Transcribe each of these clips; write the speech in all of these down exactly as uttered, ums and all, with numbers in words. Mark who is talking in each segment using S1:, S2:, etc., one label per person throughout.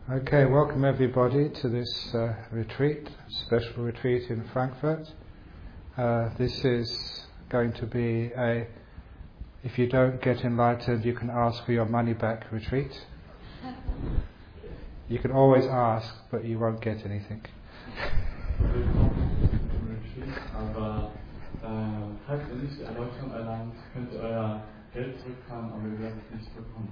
S1: Okay, welcome everybody to this uh, retreat, special retreat in Frankfurt. Uh, this is going to be a, if you don't get enlightened, you can ask for your money back retreat. You can always ask, but you won't get anything.
S2: Aber falls ihr nicht die Erleuchtung erlangt, könnt ihr euer Geld zurückfahren, aber ihr werdet es nicht bekommen.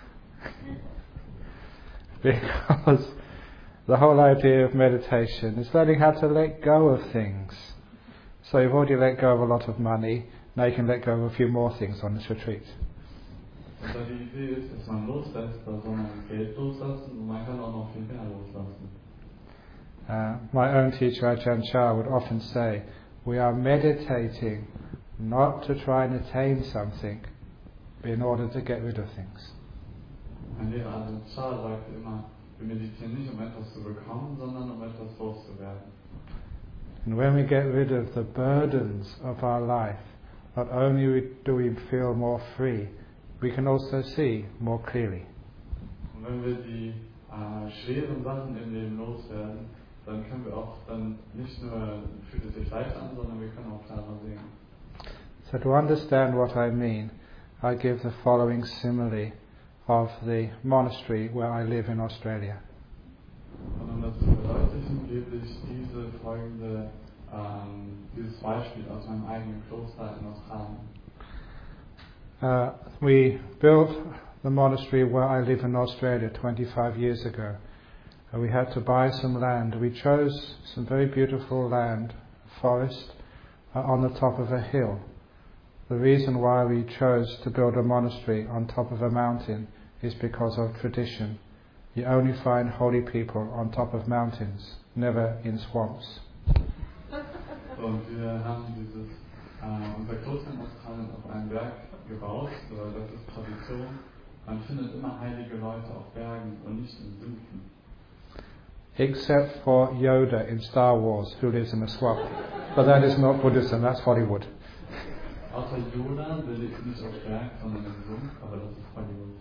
S1: Because the whole idea of meditation is learning how to let go of things. So you've already let go of a lot of money, now you can let go of a few more things on this retreat.
S2: Und die Idee ist, dass man loslässt, da soll man Geld loslassen und man kann auch noch viel mehr loslassen.
S1: Uh, my own teacher Ajahn Chah would often say, we are meditating not to try and attain something, but in order to get rid of things.
S2: Mein Lehrer Ajahn Chah sagt immer, wir meditieren nicht, um etwas zu bekommen, sondern um etwas loszuwerden.
S1: And when we get rid of the burdens of our life, not only do we feel more free, we can also see more clearly.
S2: Und wenn wir die äh, schweren Sachen im Leben loswerden, dann können wir auch dann nicht nur fühlt es sich leicht an, sondern wir können auch klarer sehen.
S1: So to understand what I mean, I give the following simile of the monastery where I live in Australia.
S2: Und um das zu verdeutlichen, gebe ich diese folgende, ähm, dieses Beispiel aus meinem eigenen Kloster in Australien.
S1: Uh, we built the monastery where I live in Australia twenty-five years ago. Uh, we had to buy some land. We chose some very beautiful land, forest, uh, on the top of a hill. The reason why we chose to build a monastery on top of a mountain is because of tradition. You only find holy people on top of mountains, never in swamps.
S2: Und wir haben dieses, äh, unser Kloster in Australien auf einem Berg gebaut, weil das ist Tradition. Man findet immer heilige Leute auf Bergen und nicht in Sümpfen.
S1: Except for Yoda in Star Wars, who lives in a swamp. But that is not Buddhism, that's Hollywood.
S2: Außer Yoda, der lebt nicht auf Berg, sondern im Sumpf, aber das ist Hollywood.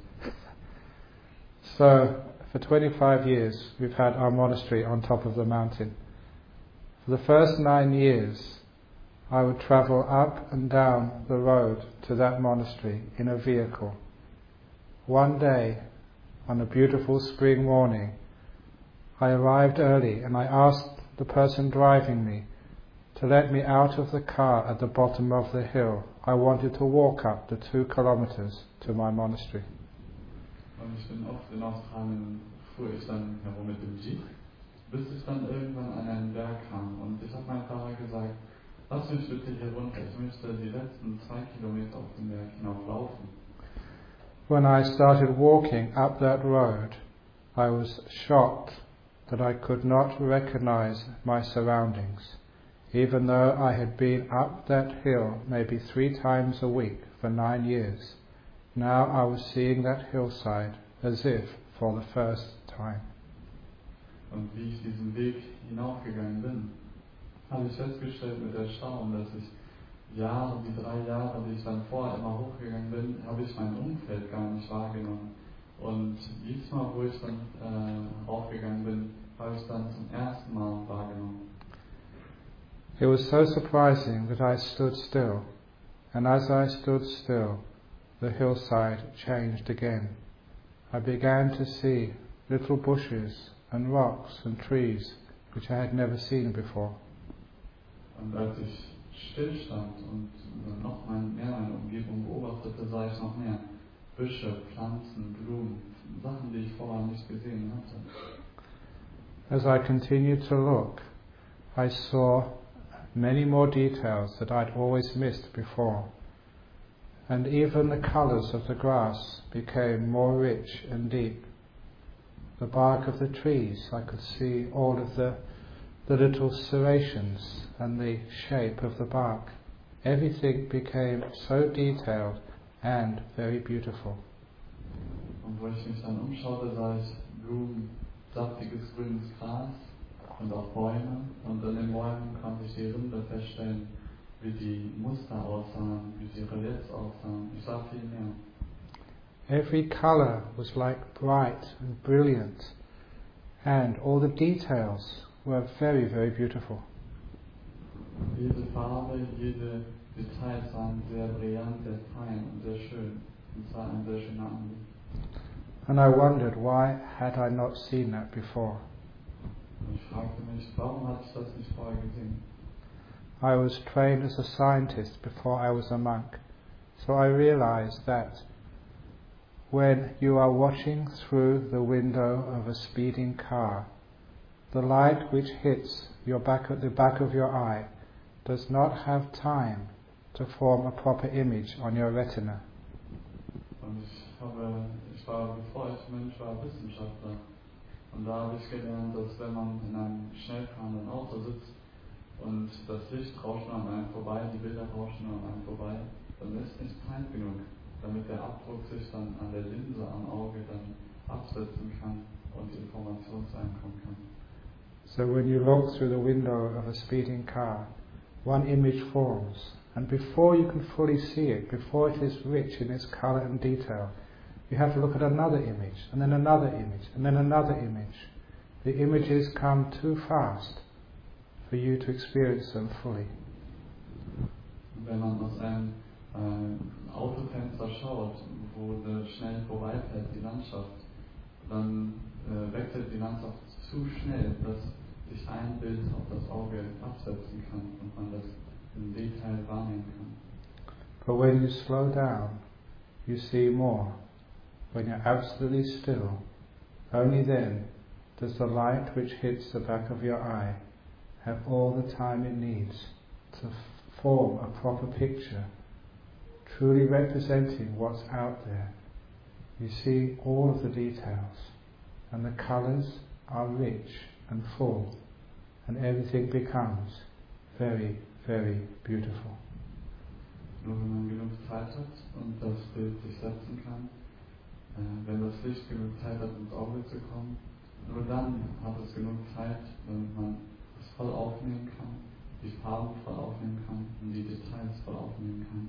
S1: So, for twenty-five years, we've had our monastery on top of the mountain. For the first nine years, I would travel up and down the road to that monastery in a vehicle. One day, on a beautiful spring morning, I arrived early and I asked the person driving me to let me out of the car at the bottom of the hill. I wanted to walk up the two kilometers to my monastery.
S2: Und ich bin oft in Australien, fuhr ich dann herum mit dem Jeep, bis ich dann irgendwann an einen Berg kam. Und ich habe meinem Fahrer gesagt, lass mich bitte hier runter, ich möchte die letzten zwei Kilometer auf den Berg hinauflaufen.
S1: When I started walking up that road, I was shocked that I could not recognize my surroundings, even though I had been up that hill maybe three times a week for nine years. Now I was seeing that hillside as if for the first time.
S2: Und wie ich diesen Weg hinaufgegangen bin, habe ich festgestellt mit Erstaunen, dass ich Jahre, die drei Jahre, die ich dann vorher immer hochgegangen bin, habe ich mein Umfeld gar nicht wahrgenommen. Und jedes Mal, wo ich dann äh, raufgegangen bin, habe ich dann zum ersten Mal wahrgenommen.
S1: It was so surprising that I stood still, and as I stood still, the hillside changed again. I began to see little bushes and rocks and trees which I had never seen before.
S2: Und als ich stillstand und noch mehr meine Umgebung beobachtete, sah ich noch mehr Büsche, Pflanzen, Blumen, Sachen, die ich vorher nicht gesehen hatte.
S1: As I continued to look, I saw many more details that I'd always missed before. And even the colours of the grass became more rich and deep. The bark of the trees, I could see all of the, the little serrations and the shape of the bark. Everything became so detailed and very beautiful.
S2: Und wo ich mich dann umschaute, sah ich Blumen, saftiges grünes Gras und auch Bäume. Und an den Bäumen konnte ich die Rinde feststellen, wie die Muster aussahen, wie die Reliefs aussahen. Ich sah viel mehr.
S1: Every colour was like bright and brilliant, And all the details were very, very beautiful.
S2: Jede Farbe, jede Details waren sehr brillant, sehr fein und sehr schön. Und es war ein sehr schöner Anblick.
S1: And I wondered, why had I not seen that before?
S2: Und ich fragte mich, warum hatte ich das nicht vorher gesehen?
S1: I was trained as a scientist before I was a monk, so I realized that when you are watching through the window of a speeding car, the light which hits your back at the back of your eye does not have time to form a proper image on your retina.
S2: Und ich habe, ich war, bevor ich Mensch war, Wissenschaftler. Und da habe ich gelernt, dass wenn man in einem schnell fahrenden Auto sitzt und das Licht rauscht an einem vorbei, die Bilder rauschen an einem vorbei, dann ist nicht Zeit genug, damit der Abdruck sich dann an der Linse am Auge dann absetzen kann und die Information zu einem kommen kann.
S1: So when you look through the window of a speeding car, one image forms, and before you can fully see it, before it is rich in its colour and detail, you have to look at another image, and then another image, and then another image. The images come too fast for you to experience them fully.
S2: Wenn man aus einem äh, Autofenster schaut, wo eine schnell vorbeifährt, die Landschaft, dann äh, wechselt die Landschaft zu schnell, dass sich ein Bild auf das Auge absetzen kann und man das im Detail wahrnehmen kann.
S1: But when you slow down, you see more. When you're absolutely still, only then does the light which hits the back of your eye have all the time it needs to f- form a proper picture, truly representing what's out there. You see all of the details, and the colours are rich and full, and everything becomes very, very beautiful.
S2: Nur wenn man genug Zeit hat und das Bild sich setzen kann, äh, wenn das Licht genug Zeit hat, ins Auge zu kommen, nur dann hat es genug Zeit, damit man es voll aufnehmen kann, die Farben voll aufnehmen kann und die Details voll aufnehmen kann.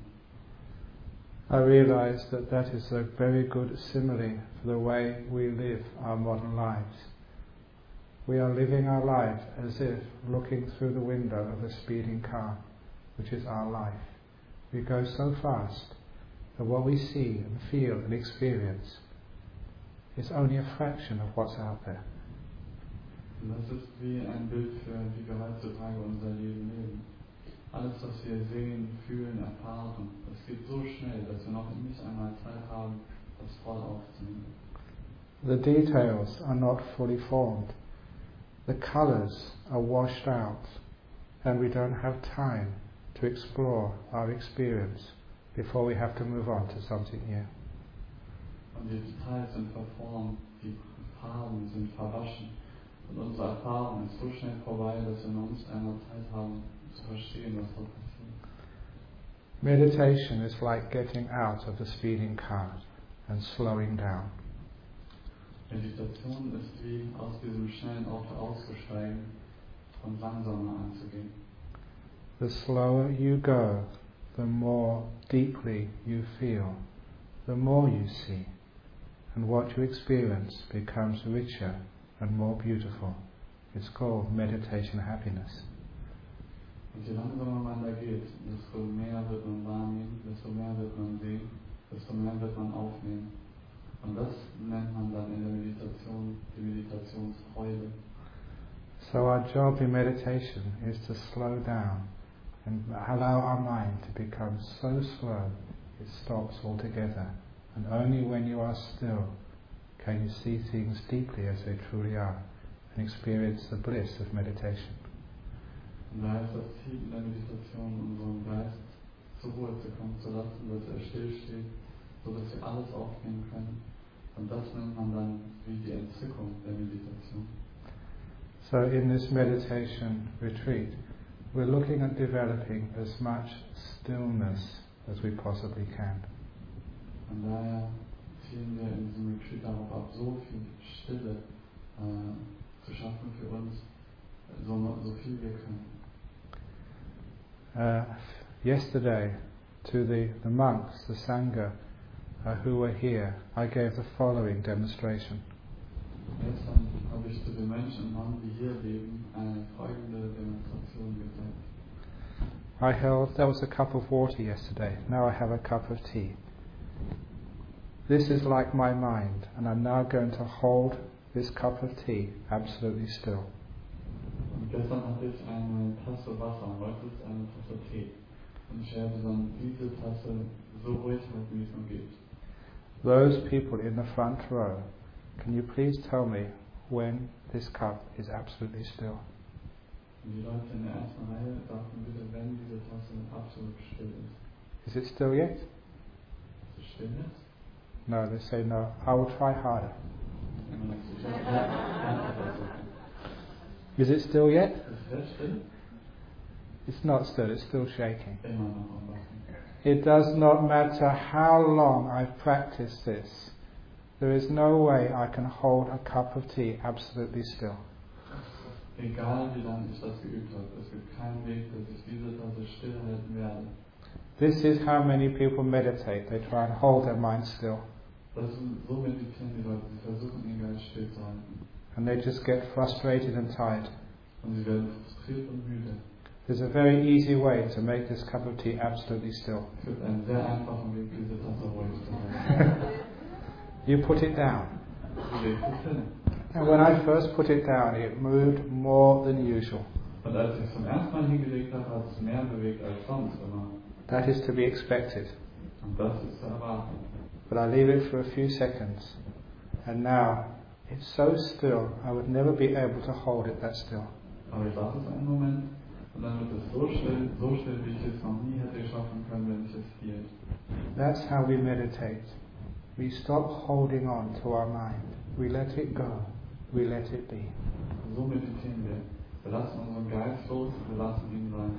S1: I realized that that is a very good simile for the way we live our modern lives. We are living our life as if looking through the window of a speeding car, which is our life. We go so fast that what we see and feel and experience is only a fraction of what's out there.
S2: Und das ist wie ein Bild für wie wir heutzutage unser Leben leben. Alles, was wir sehen, fühlen, erfahren, das geht so schnell, dass wir noch nicht einmal Zeit haben, das voll aufzunehmen.
S1: The details are not fully formed. The colours are washed out, and we don't have time to explore our experience before we have to move on to something new.
S2: Und die Details sind verformt, die Farben sind verwaschen. Und unsere Erfahrung ist so schnell vorbei, dass wir noch nicht einmal Zeit haben, zu verstehen, was da passiert.
S1: Meditation is like getting out of the speeding car and slowing down.
S2: Meditation ist wie aus diesem schnellen Auto auszusteigen und langsamer anzugehen.
S1: The slower you go, the more deeply you feel, the more you see, and what you experience becomes richer and more beautiful. It's called meditation happiness.
S2: Und je langsamer man da geht, desto mehr wird man wahrnehmen, desto mehr wird man sehen, desto mehr wird man aufnehmen. Und das nennt man dann in der Meditation die Meditationsfreude.
S1: So our job in meditation is to slow down and allow our mind to become so slow it stops altogether. And only when you are still can you see things deeply as they truly are and experience the bliss of meditation.
S2: Und da ist das Ziel in der Meditation, unseren Geist zur Ruhe zu kommen zu lassen, dass er stillsteht, sodass wir alles aufnehmen können. Und das nennt man dann wie die Entzückung der Meditation.
S1: So in this meditation retreat, we're looking at developing as much stillness as we possibly can.
S2: Von daher zielen wir in diesem Retreat darauf ab, so viel Stille äh, zu schaffen für uns, so, so viel wir können.
S1: Uh, yesterday, to the, the monks, the Sangha, uh, who were here, I gave the following demonstration.
S2: Gestern habe ich zu den Menschen haben, die hier leben, eine folgende Demonstration gezeigt.
S1: I held, there was a cup of water yesterday, now I have a cup of tea. This is like my mind, and I'm now going to hold this cup of tea absolutely still.
S2: Und gestern hatte ich eine Tasse Wasser, und heute ist eine Tasse Tee. Und ich werde dann diese Tasse so ruhig halten, wie es nur geht.
S1: Those people in the front row, can you please tell me when this cup is absolutely still?
S2: Und die Leute in der ersten Reihe sagten bitte, wenn diese Tasse absolut still ist.
S1: Is it still yet?
S2: Ist es still jetzt?
S1: No, they say no. I will try harder.
S2: Und dann ist es ja, ja, ja, ja.
S1: Is it still yet?
S2: Ist es still?
S1: It's not still, it's still shaking.
S2: Immer noch am Wachen.
S1: It does not matter how long I've practiced this. There is no way I can hold a cup of tea absolutely still.
S2: Egal wie lange ich das geübt habe, es gibt keinen Weg, dass ich diese Tasse stillhalten werde.
S1: This is how many people meditate. They try and hold their mind still.
S2: Das sind so meditieren die Leute, sie versuchen den Geist still zu halten.
S1: And they just get frustrated and tired.
S2: Und sie werden frustriert und müde.
S1: There's a very easy way to make this cup of tea absolutely still.
S2: Es gibt einen sehr einfachen Weg, diese Tasse ruhig zu halten.
S1: You put it down.
S2: Du legst es hin.
S1: And when I first put it down, it moved more than usual.
S2: Und als ich es zum ersten Mal hingelegt habe, hat es mehr bewegt als sonst immer.
S1: That is to be expected.
S2: Und das ist zu erwarten.
S1: But I leave it for a few seconds. And now, it's so still, I would never be able to hold it that still.
S2: Aber ich lasse es einen Moment und dann wird es so still, so still, wie ich es noch nie hätte schaffen können, wenn ich es hielt.
S1: That's how we meditate. We stop holding on to our mind. We let it go. We let it be.
S2: So meditieren wir. Wir lassen unseren Geist los, wir lassen ihn sein.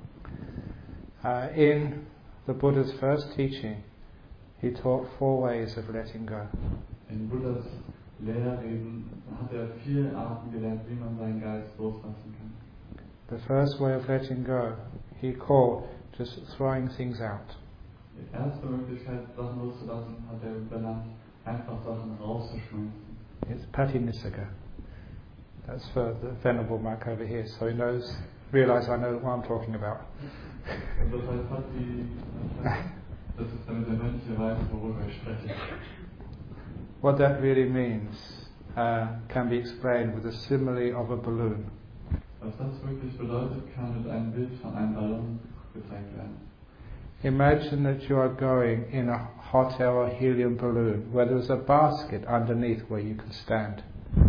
S1: Uh, in the Buddha's first teaching, he taught four ways of letting go.
S2: In Buddhas Lehrreden hat er vier Arten gelernt, wie man seinen Geist loslassen kann.
S1: The first way of letting go, he called just throwing things out.
S2: Die erste Möglichkeit, Sachen loszulassen, hat er benannt, einfach Sachen rauszuschmeißen.
S1: It's Patinissaga. That's for the Venerable monk over here, so he knows, realise I know what I'm talking about.
S2: Und das heißt, Pati, das ist damit der Mönch weiß, worüber ich spreche.
S1: What that really means uh, can be explained with a simile of a balloon.
S2: Was das wirklich bedeutet, kann mit einem Bild von einem Ballon gezeigt werden.
S1: Imagine that you are going in a hot air or helium balloon where there is a basket underneath where you can stand.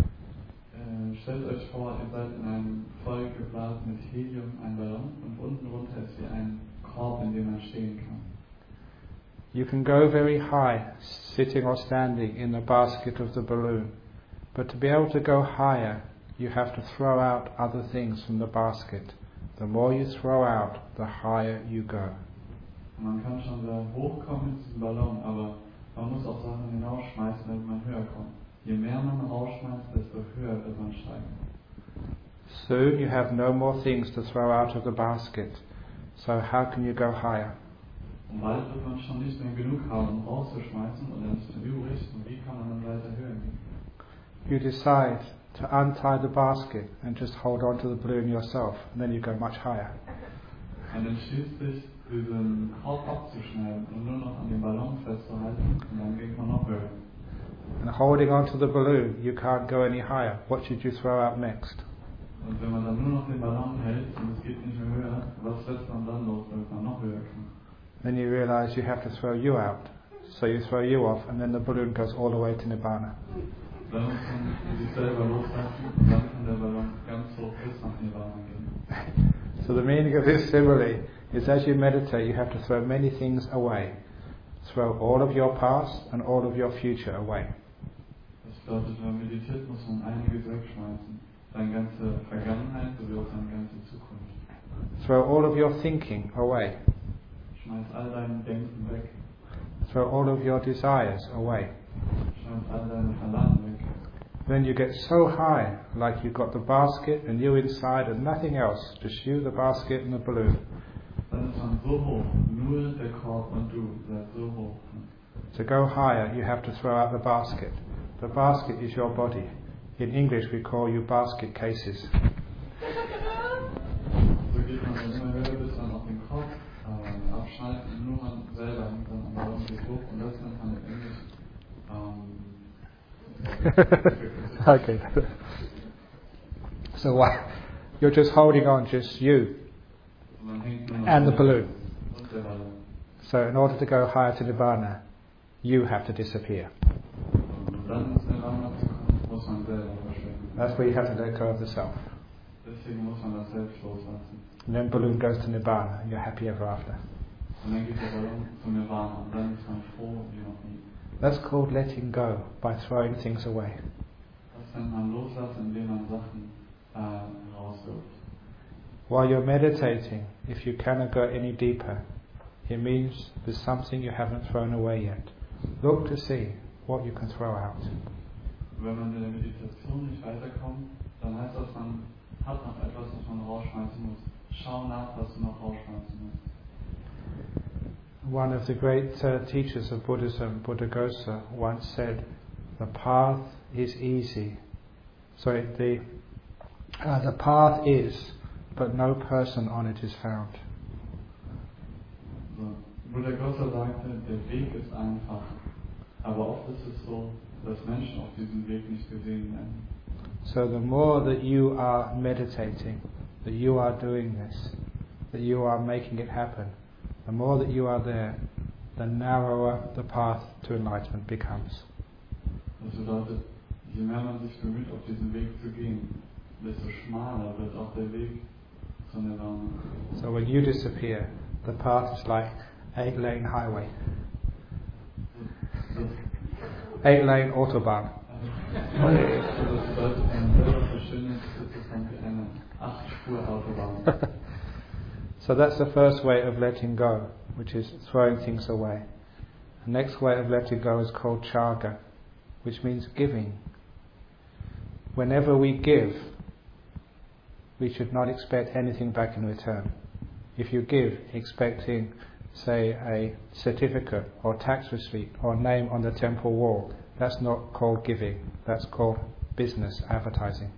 S2: Äh, stellt euch vor, ihr seid in einem vollgeblasen mit Helium ein Ballon und unten runter ist hier ein Korb, in dem man stehen kann.
S1: You can go very high, sitting or standing in the basket of the balloon, but to be able to go higher, you have to throw out other things from the basket. The more you throw out, the higher you go.
S2: Man kann schon sehr hoch kommen in diesem Ballon, aber man muss auch Sachen hinausschmeißen, damit man höher kommt. Je mehr man rausschmeißt, desto höher wird man steigen.
S1: Soon you have no more things to throw out of the basket, so how can you go higher?
S2: Und bald wird man schon nicht mehr genug haben, um rauszuschmeißen und dann ist man übrig. Und wie kann man dann weiter höher gehen?
S1: You decide to untie the basket and just hold on to the balloon yourself, and then you go much higher.
S2: Man entschließt sich, diesen Korb abzuschneiden und nur noch an den Ballon festzuhalten und dann geht man noch höher.
S1: And holding on to the balloon, you can't go any higher. What should you throw out next?
S2: Und wenn man dann nur noch den Ballon hält und es geht nicht mehr höher, was lässt man dann los, damit man noch höher kann?
S1: Then you realize you have to throw you out. So you throw you off, and then the balloon goes all the way to Nibbana.
S2: Dann muss man sich selber loslassen und dann kann der Ballon ganz hoch bis nach Nirvana gehen.
S1: So the meaning of this simile is as you meditate, you have to throw many things away. Throw all of your past and all of your future away.
S2: Das bedeutet, wenn man meditiert, muss man einiges wegschmeißen. Seine ganze Vergangenheit sowie auch seine ganze Zukunft.
S1: Throw all of your thinking away.
S2: Schmeiß all dein Denken weg.
S1: Throw all of your desires away.
S2: Schmeiß all deine Verlangen weg.
S1: Then you get so high, like you've got the basket and you inside and nothing else, just you, the basket and the balloon.
S2: Dann ist man so hoch, nur der Korb und du seid so hoch.
S1: To go higher, you have to throw out the basket. The basket is your body. In English we call you basket cases.
S2: So geht man dann immer höher, bis man auf den Kopf äh, abschneidet und nur man selber hängt dann am Baum geht hoch und das nennt man in Englisch ähm,
S1: okay. So uh, you're just holding on, just you and the balloon. So in order to go higher to Nibbana, you have to disappear. That's where you have to let go of the self. And then balloon goes to Nibbana and you're happy ever after. That's called letting go, by throwing things away. While you're meditating, if you cannot go any deeper, it means there's something you haven't thrown away yet. Look to see what you can throw out.
S2: Wenn man in der Meditation nicht weiterkommt, dann heißt das, man hat noch etwas, was man rausschmeißen muss. Schau nach, was du noch rausschmeißen musst.
S1: One of the great uh, teachers of Buddhism, Buddhaghosa, once said, "The path is easy." Sorry, the uh, the path is, but no person on it is found.
S2: So, Buddhaghosa sagte, der Weg ist einfach, aber oft ist es so, dass Menschen auf diesem Weg nicht gesehen werden.
S1: So the more that you are meditating, that you are doing this, that you are making it happen, the more that you are there, the narrower the path to enlightenment becomes.
S2: Das bedeutet, je mehr man sich bemüht, auf diesen Weg zu gehen, desto schmaler wird auch der Weg zu Nirvana.
S1: So when you disappear, the path is like eight-lane highway. Eight lane Autobahn. So that's the first way of letting go, which is throwing things away. The next way of letting go is called chaga, which means giving. Whenever we give, we should not expect anything back in return. If you give expecting, say, a certificate or tax receipt or name on the temple wall, that's not called giving, that's called business advertising.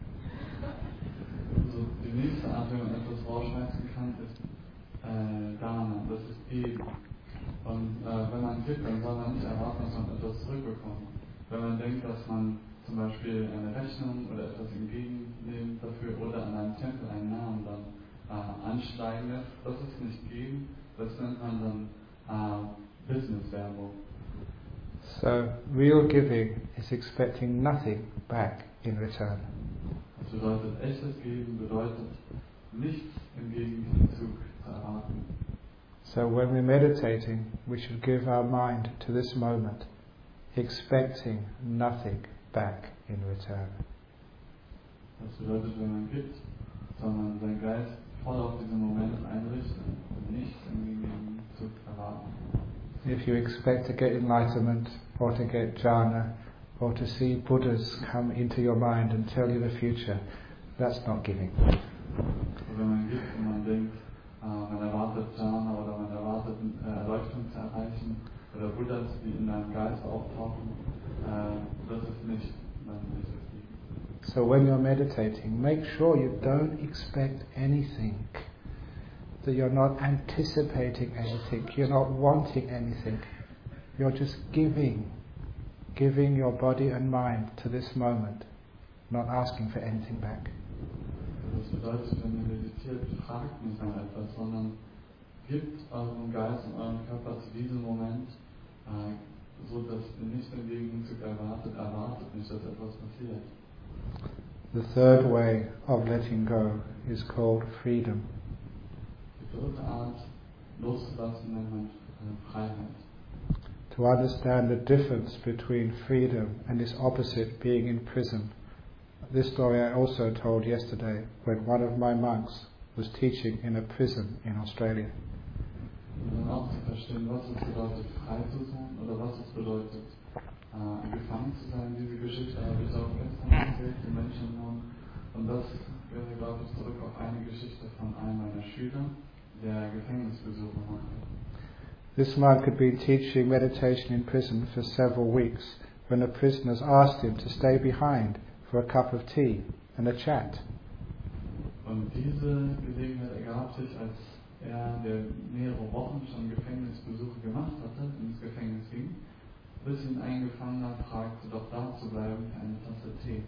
S2: Also die nächste Art, wie man etwas rausschmeißen kann, ist äh, Dana, das ist Geben. Und äh, wenn man gibt, dann soll man nicht erwarten, dass man etwas zurückbekommt. Wenn man denkt, dass man zum Beispiel eine Rechnung oder etwas entgegennimmt dafür oder an einem Tempel einen Namen dann äh, ansteigen lässt, das ist nicht Geben. Das nennt man dann uh, Business-Werbung.
S1: So, real giving is expecting nothing back in return.
S2: Das bedeutet, echtes Geben bedeutet, nichts im Gegenzug zu erwarten.
S1: So when we're meditating, we should give our mind to this moment, expecting nothing back in return.
S2: Das bedeutet, wenn man gibt, soll man seinen Geist voll auf diesen Moment einrichten und nichts im Gegenzug erwarten.
S1: If you expect to get enlightenment or to get jhana or to see Buddhas come into your mind and tell you the future, that's not giving.
S2: Und wenn man gibt und man denkt, äh, man erwartet Jhana oder man erwartet äh, Erleuchtung zu erreichen oder Buddhas, die in deinem Geist auftauchen, äh, das ist nicht, dann ist es geben.
S1: So when you're meditating, make sure you don't expect anything. That you're not anticipating anything, you're not wanting anything. You're just giving, giving your body and mind to this moment, not asking for anything back.
S2: Das bedeutet, wenn ihr meditiert, fragt nicht nach etwas, sondern gibt eurem Geist und eurem Körper zu diesem Moment, äh, so dass ihr nicht im Gegenzug erwartet, erwartet nicht, dass etwas passiert.
S1: The third way of letting go is called freedom.
S2: Die dritte Art, loszulassen, nennt man Freiheit.
S1: To understand the difference between freedom and its opposite, being in prison. This story I also told yesterday when one of my monks was teaching in a prison in Australia.
S2: Und dann auch zu verstehen, was es bedeutet, frei zu sein oder was es bedeutet, äh, gefangen zu sein. Diese Geschichte habe ich auch gestern erzählt, die Menschen haben. Und das wäre, glaube ich, zurück auf eine Geschichte von einem meiner Schüler, der Gefängnisbesuche machte.
S1: This monk had been teaching meditation in prison for several weeks when the prisoners asked him to stay behind for a cup of tea and a chat.
S2: Und diese Gelegenheit ergab sich, als er, der mehrere Wochen schon Gefängnisbesuche gemacht hatte, ins Gefängnis ging, bis ihn ein Gefangener fragte, doch da zu bleiben für eine Tasse Tee.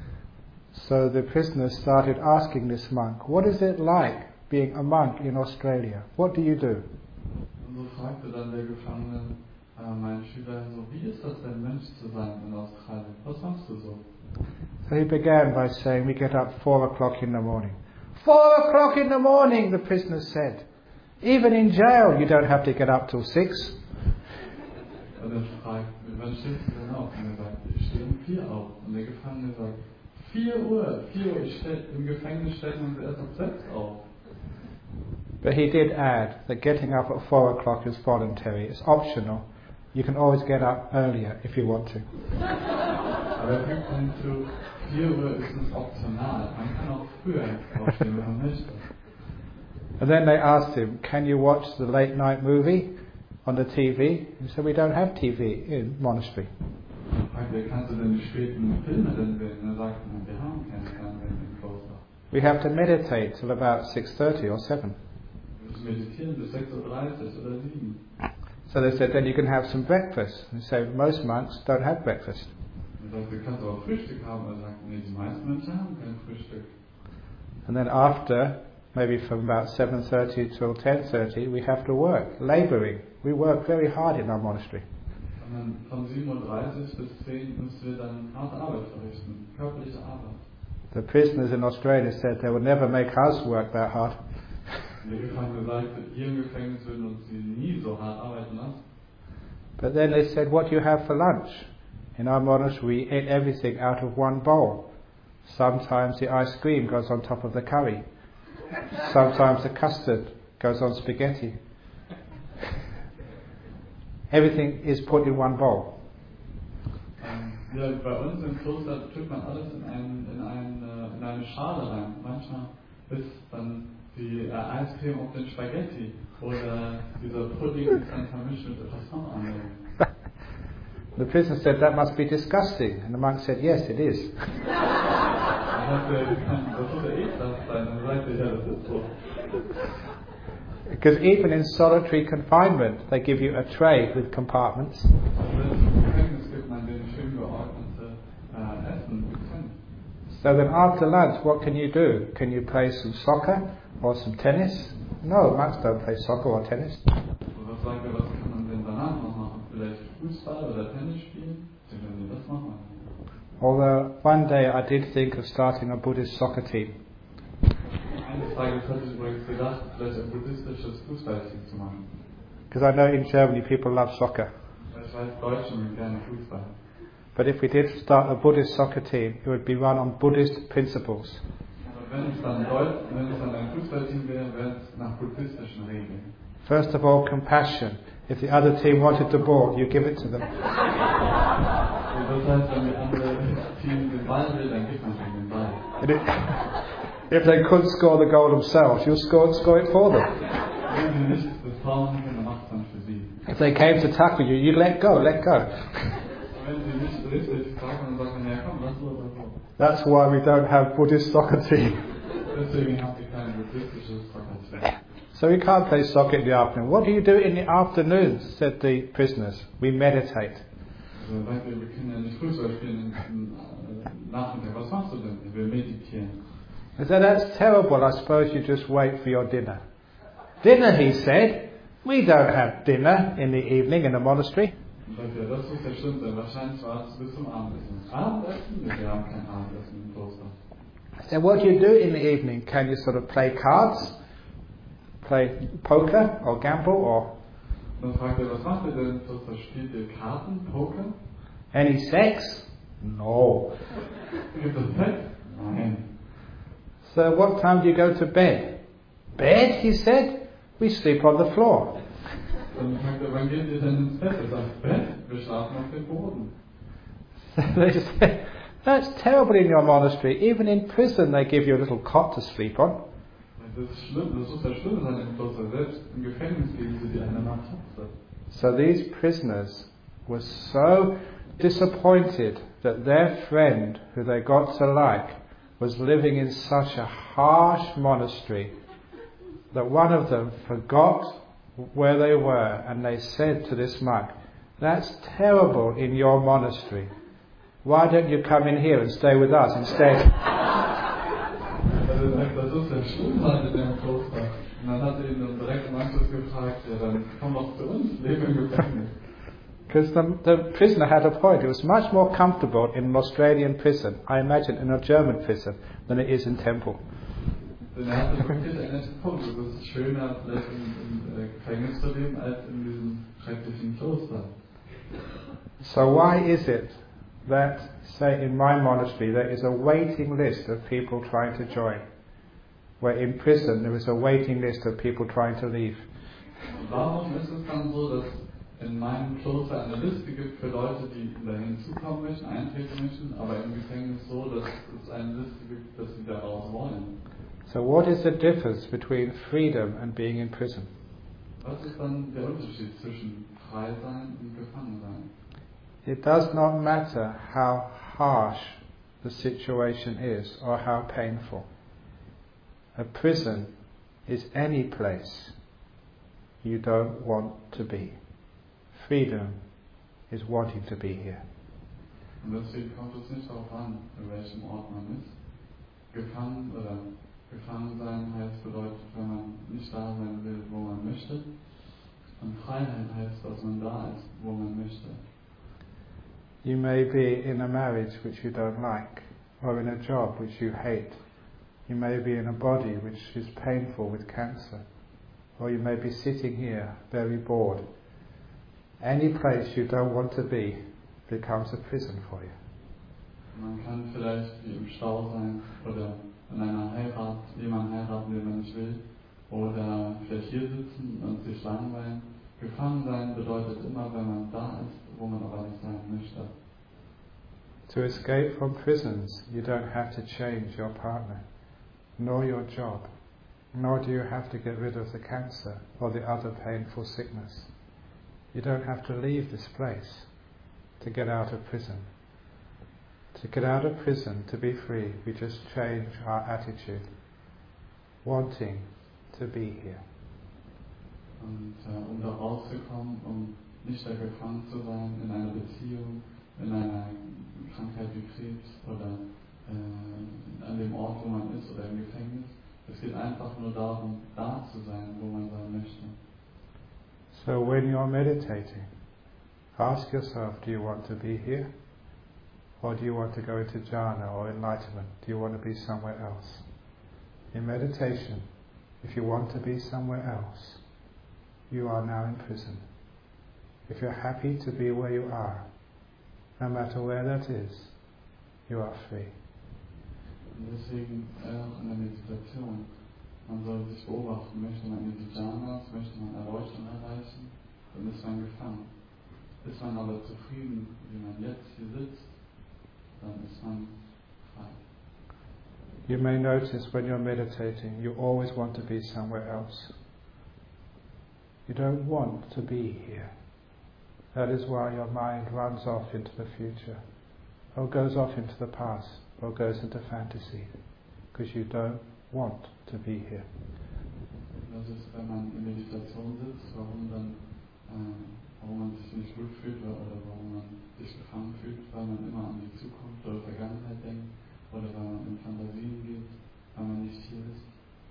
S1: So the prisoner started asking this monk, what is it like being a monk in Australia? What do you do?
S2: Und so fragte dann der Gefangene äh, meinen Schüler so, wie ist das denn, Mönch zu sein in Australien? Was machst du so?
S1: So he began by saying, we get up four o'clock in the morning. Four o'clock in the morning, the prisoner said. Even in jail you don't have to get up till six.
S2: Und er fragt, wann stehst du denn auf? Und er sagt, ich stehe um vier auf. Und der Gefangene sagt, vier Uhr, vier Uhr, ich stell, im Gefängnis stellt man sich erst um sechs auf.
S1: But he did add that getting up at four o'clock is voluntary, it's optional. You can always get up earlier if you want to.
S2: Aber er fügt hinzu, vier Uhr ist es optional. Man kann auch früher aufstehen, wenn man möchte.
S1: And then they asked him, can you watch the late night movie on the T V? He said, we don't have T V in monastery.
S2: Er fragte, kannst du denn die späten Filme denn sehen? Und er sagte, wir haben keine Fernsehen im Kloster.
S1: We have to meditate till about six thirty or seven.
S2: Wir meditieren bis sechs Uhr dreißig oder sieben.
S1: So they said, then you can have some breakfast. And he said, most monks don't have breakfast.
S2: Er sagte, kannst du auch Frühstück haben? Er sagte, nee, die meisten Menschen haben kein Frühstück.
S1: And then after, maybe from about seven thirty till ten thirty, we have to work, labouring. We work very hard in our monastery.
S2: Und dann von sieben Uhr dreißig bis zehn müssen wir dann harte Arbeit verrichten, körperliche Arbeit.
S1: The prisoners in Australia said they would never make us work that hard.
S2: Der Gefangene sagte, hier im Gefängnis würden uns sie nie so hart arbeiten lassen.
S1: But then they said, what do you have for lunch? In our monastery, we ate everything out of one bowl. Sometimes the ice cream goes on top of the curry. Sometimes the custard goes on spaghetti. Everything is put in one bowl.
S2: Ähm, ja, bei uns im Kloster tut man alles in, ein, in, ein, in eine Schale rein. Manchmal ist dann die äh, Eiscreme auf den Spaghetti oder dieser Pudding ist dann vermischt mit etwas anderem.
S1: The prisoner said, that must be disgusting. And the monk said, yes, it is. Because even in solitary confinement, they give you a tray with compartments. So then after lunch, what can you do? Can you play some soccer or some tennis? No, monks don't play soccer or tennis. Although one day I did think of starting a Buddhist soccer team. Because I know in Germany people love soccer. But if we did start a Buddhist soccer team, it would be run on Buddhist principles. First of all, compassion. If the other team wanted the ball, you give it to them. And it, if they couldn't score the goal themselves, you'll score, score it for them. If they came to tackle you, you'd let go, let go. That's why we don't have Buddhist soccer team. So we can't play soccer in the afternoon. What do you do in the afternoons? Said the prisoners. We meditate. I said, that's terrible. I suppose you just wait for your dinner. Dinner, he said. We don't have dinner in the evening in the monastery. I said, what do you do in the evening? Can you sort of play cards? Play poker or gamble or... Any sex? No. So what time do you go to bed? Bed, he said? We sleep on the floor. They said, that's terrible in your monastery. Even in prison they give you a little cot to sleep on. So these prisoners were so disappointed that their friend, who they got to like, was living in such a harsh monastery that one of them forgot where they were, and they said to this monk, "That's terrible in your monastery. Why don't you come in here and stay with us instead?"
S2: Das ist der Schlimmheit in dem Kloster. Und dann hat er ihn dann direkt im Anschluss gefragt, ja, dann komm doch zu uns, lebe im Gefängnis.
S1: Because the, the prisoner had a point. It was much more comfortable in an Australian prison, I imagine, in a German prison, than it is in Temple.
S2: Denn er hatte wirklich einen echten Punkt. Es ist schöner, vielleicht im, im Gefängnis zu leben, als in diesem schrecklichen Kloster.
S1: So why is it that, say, in my monastery there is a waiting list of people trying to join, where in prison there is a waiting list of people trying to leave?
S2: Warum ist es dann so, dass in meinem Kloster eine Liste gibt für Leute, die da hinzukommen möchten, eintreten möchten, aber im Gefängnis so, dass es eine Liste gibt, dass sie da raus wollen?
S1: So what is the difference between freedom and being in prison?
S2: Was ist dann der Unterschied zwischen frei sein und gefangen sein?
S1: It does not matter how harsh the situation is or how painful. A prison is any place you don't want to be. Freedom is wanting to be here.
S2: Und deswegen kommt es nicht darauf an, in welchem Ort man ist. Gefangen oder gefangen sein heißt bedeutet, wenn man nicht da sein will, wo man möchte. Und Freiheit heißt, dass man da ist, wo man möchte.
S1: You may be in a marriage which you don't like, or in a job which you hate. You may be in a body which is painful with cancer, or you may be sitting here very bored. Any place you don't want to be becomes a prison for you.
S2: Man kann vielleicht wie im Stau sein oder in einer Heirat, jemanden heiraten, den man nicht will, oder vielleicht hier sitzen und sich langweilen. Gefangen sein bedeutet immer, wenn man da ist, wo man aber nicht sein möchte.
S1: To escape from prisons, you don't have to change your partner, nor your job, nor do you have to get rid of the cancer or the other painful sickness. You don't have to leave this place to get out of prison. To get out of prison, to be free, we just change our attitude, wanting to be here.
S2: Und äh, um da rauszukommen, um nicht da gefangen zu sein in einer Beziehung, in einer Krankheit wie Krebs oder äh, an dem Ort, wo man ist oder im Gefängnis. Es geht einfach nur darum, da zu sein, wo man sein möchte.
S1: So when you're meditating, ask yourself, do you want to be here? Or do you want to go into jhana or enlightenment? Do you want to be somewhere else? In meditation, if you want to be somewhere else, you are now in prison. If you're happy to be where you are, no matter where that is, you are free.
S2: Und deswegen auch in der Meditation, man soll sich beobachten, möchte man in die Jhanas, möchte man Erleuchtung erreichen, dann ist man gefangen. Ist man aber zufrieden, wie man jetzt hier sitzt, dann ist man frei.
S1: You may notice when you're meditating, you always want to be somewhere else. You don't want to be here. That is why your mind runs off into the future, or goes off into the past, or goes into fantasy, because you don't want to be here.
S2: Das ist, wenn man in Meditation sitzt, warum dann, äh, warum man sich nicht gut fühlt oder warum man sich gefangen fühlt, weil man immer an die Zukunft oder Vergangenheit denkt oder weil man in Fantasien geht, weil man nicht hier ist.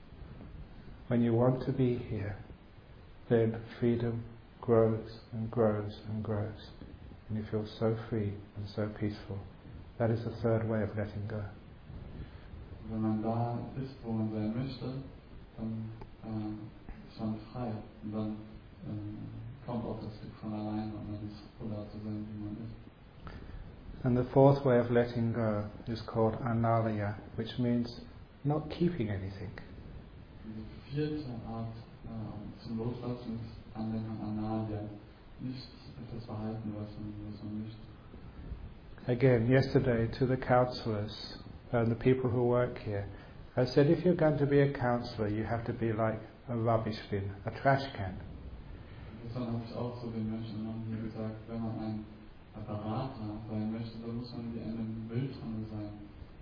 S1: When you want to be here, then freedom grows and grows and grows, and you feel so free and so peaceful. That is the third way of letting go.
S2: Wenn man da ist, wo man sein möchte, dann äh, ist man frei und dann äh, kommt auch das Glück von allein und dann ist es froh da zu sein, wie man ist.
S1: And the fourth way of letting go is called analaya, which means not keeping anything.
S2: Die vierte Art äh, zum Loslassen ist Anlehnung Analia, nicht etwas behalten, was man, was man möchte.
S1: Again, yesterday to the counsellors and the people who work here, I said if you're going to be a counsellor, you have to be like a rubbish bin, a trash can.
S2: Gestern habe ich auch so den Menschen hier gesagt, wenn man ein Berater sein möchte, dann muss man wie eine Mülltonne sein.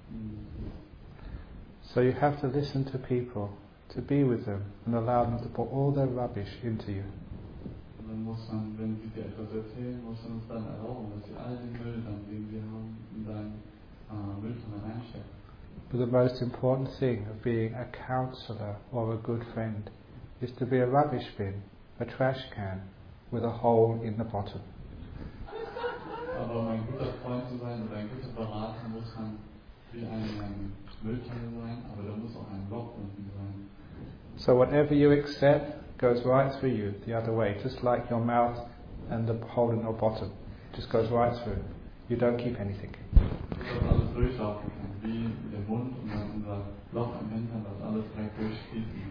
S1: So you have to listen to people, to be with them and allow them to put all their rubbish into you.
S2: Und dann muss man, wenn sie dir etwas erzählen, muss man es dann erlauben, dass sie all den Müll, dann, den sie haben, in deine uh, Mülltonne reinstecken.
S1: But the most important thing of being a counselor or a good friend is to be a rubbish bin, a trash can with a hole in the bottom.
S2: Aber um ein guter Freund zu sein oder ein guter Berater muss man wie eine Mülltonne sein, aber da muss auch ein Loch unten sein.
S1: So whatever you accept goes right through you the other way, just like your mouth and the hole in your bottom. It just goes right through. You don't keep anything.
S2: Dass alles durchlaufen kann, wie der Mund und dann unser Loch am Hintern, das alles direkt durchfließen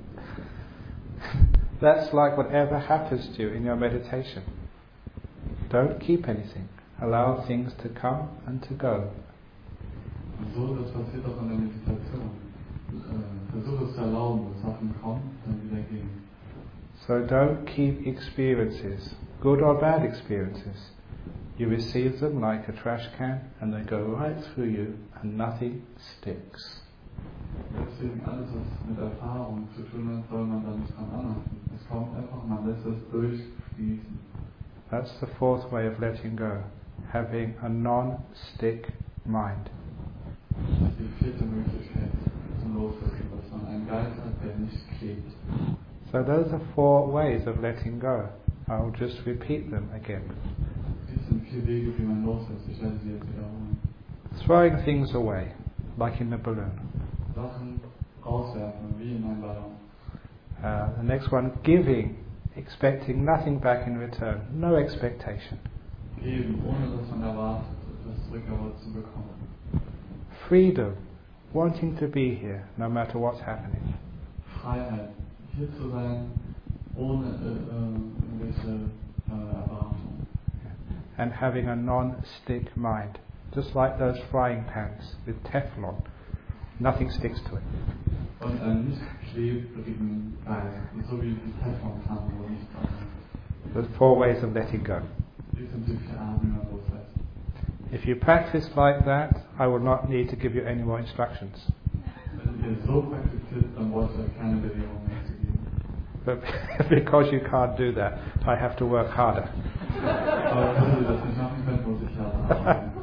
S2: kann.
S1: That's like whatever happens to you in your meditation. Don't keep anything. Allow things to come and to go.
S2: Und so, das passiert auch in der Meditation. Versuch es zu erlauben, dass Sachen kommen, dann wieder gehen.
S1: So don't keep experiences, good or bad experiences. You receive them like a trash can and they go right through you and nothing sticks.
S2: Deswegen alles, was mit Erfahrung zu tun hat, soll man da nicht dran anhalten. Es kommt einfach, man lässt es durchfließen.
S1: That's the fourth way of letting go, having a non-stick mind.
S2: Das ist die vierte Möglichkeit zum Loslassen, dass man einen Geist hat, der nicht klebt.
S1: So those are four ways of letting go. I'll just repeat them again.
S2: Dies sind vier Wege, wie man loslässt. Ich werde sie jetzt wiederholen.
S1: Throwing things away, like in the balloon.
S2: Sachen rauswerfen, wie in einem Ballon.
S1: Uh, the next one, giving, expecting nothing back in return, no expectation.
S2: Geben, ohne dass man erwartet, etwas zurück zu bekommen.
S1: Freedom, wanting to be here, no matter what's happening.
S2: Freiheit, hier zu sein, ohne äh, äh, irgendwelche äh, Erwartungen.
S1: And having a non-stick mind, just like those frying pans with Teflon, nothing sticks to it.
S2: Und einen nicht klebrigen Geist, so wie die Teflonpfanne, wo nichts dran ist.
S1: There's four ways of letting go.
S2: Dies sind die vier Arten, wie man loslässt.
S1: If you practice like that, I will not need to give you any more instructions.
S2: Wenn ihr so praktiziert, dann braucht ihr keine Bewegung mehr zu geben.
S1: But because you can't do that, I have to work harder.
S2: Aber wenn ihr das nicht machen könnt, muss ich hart arbeiten.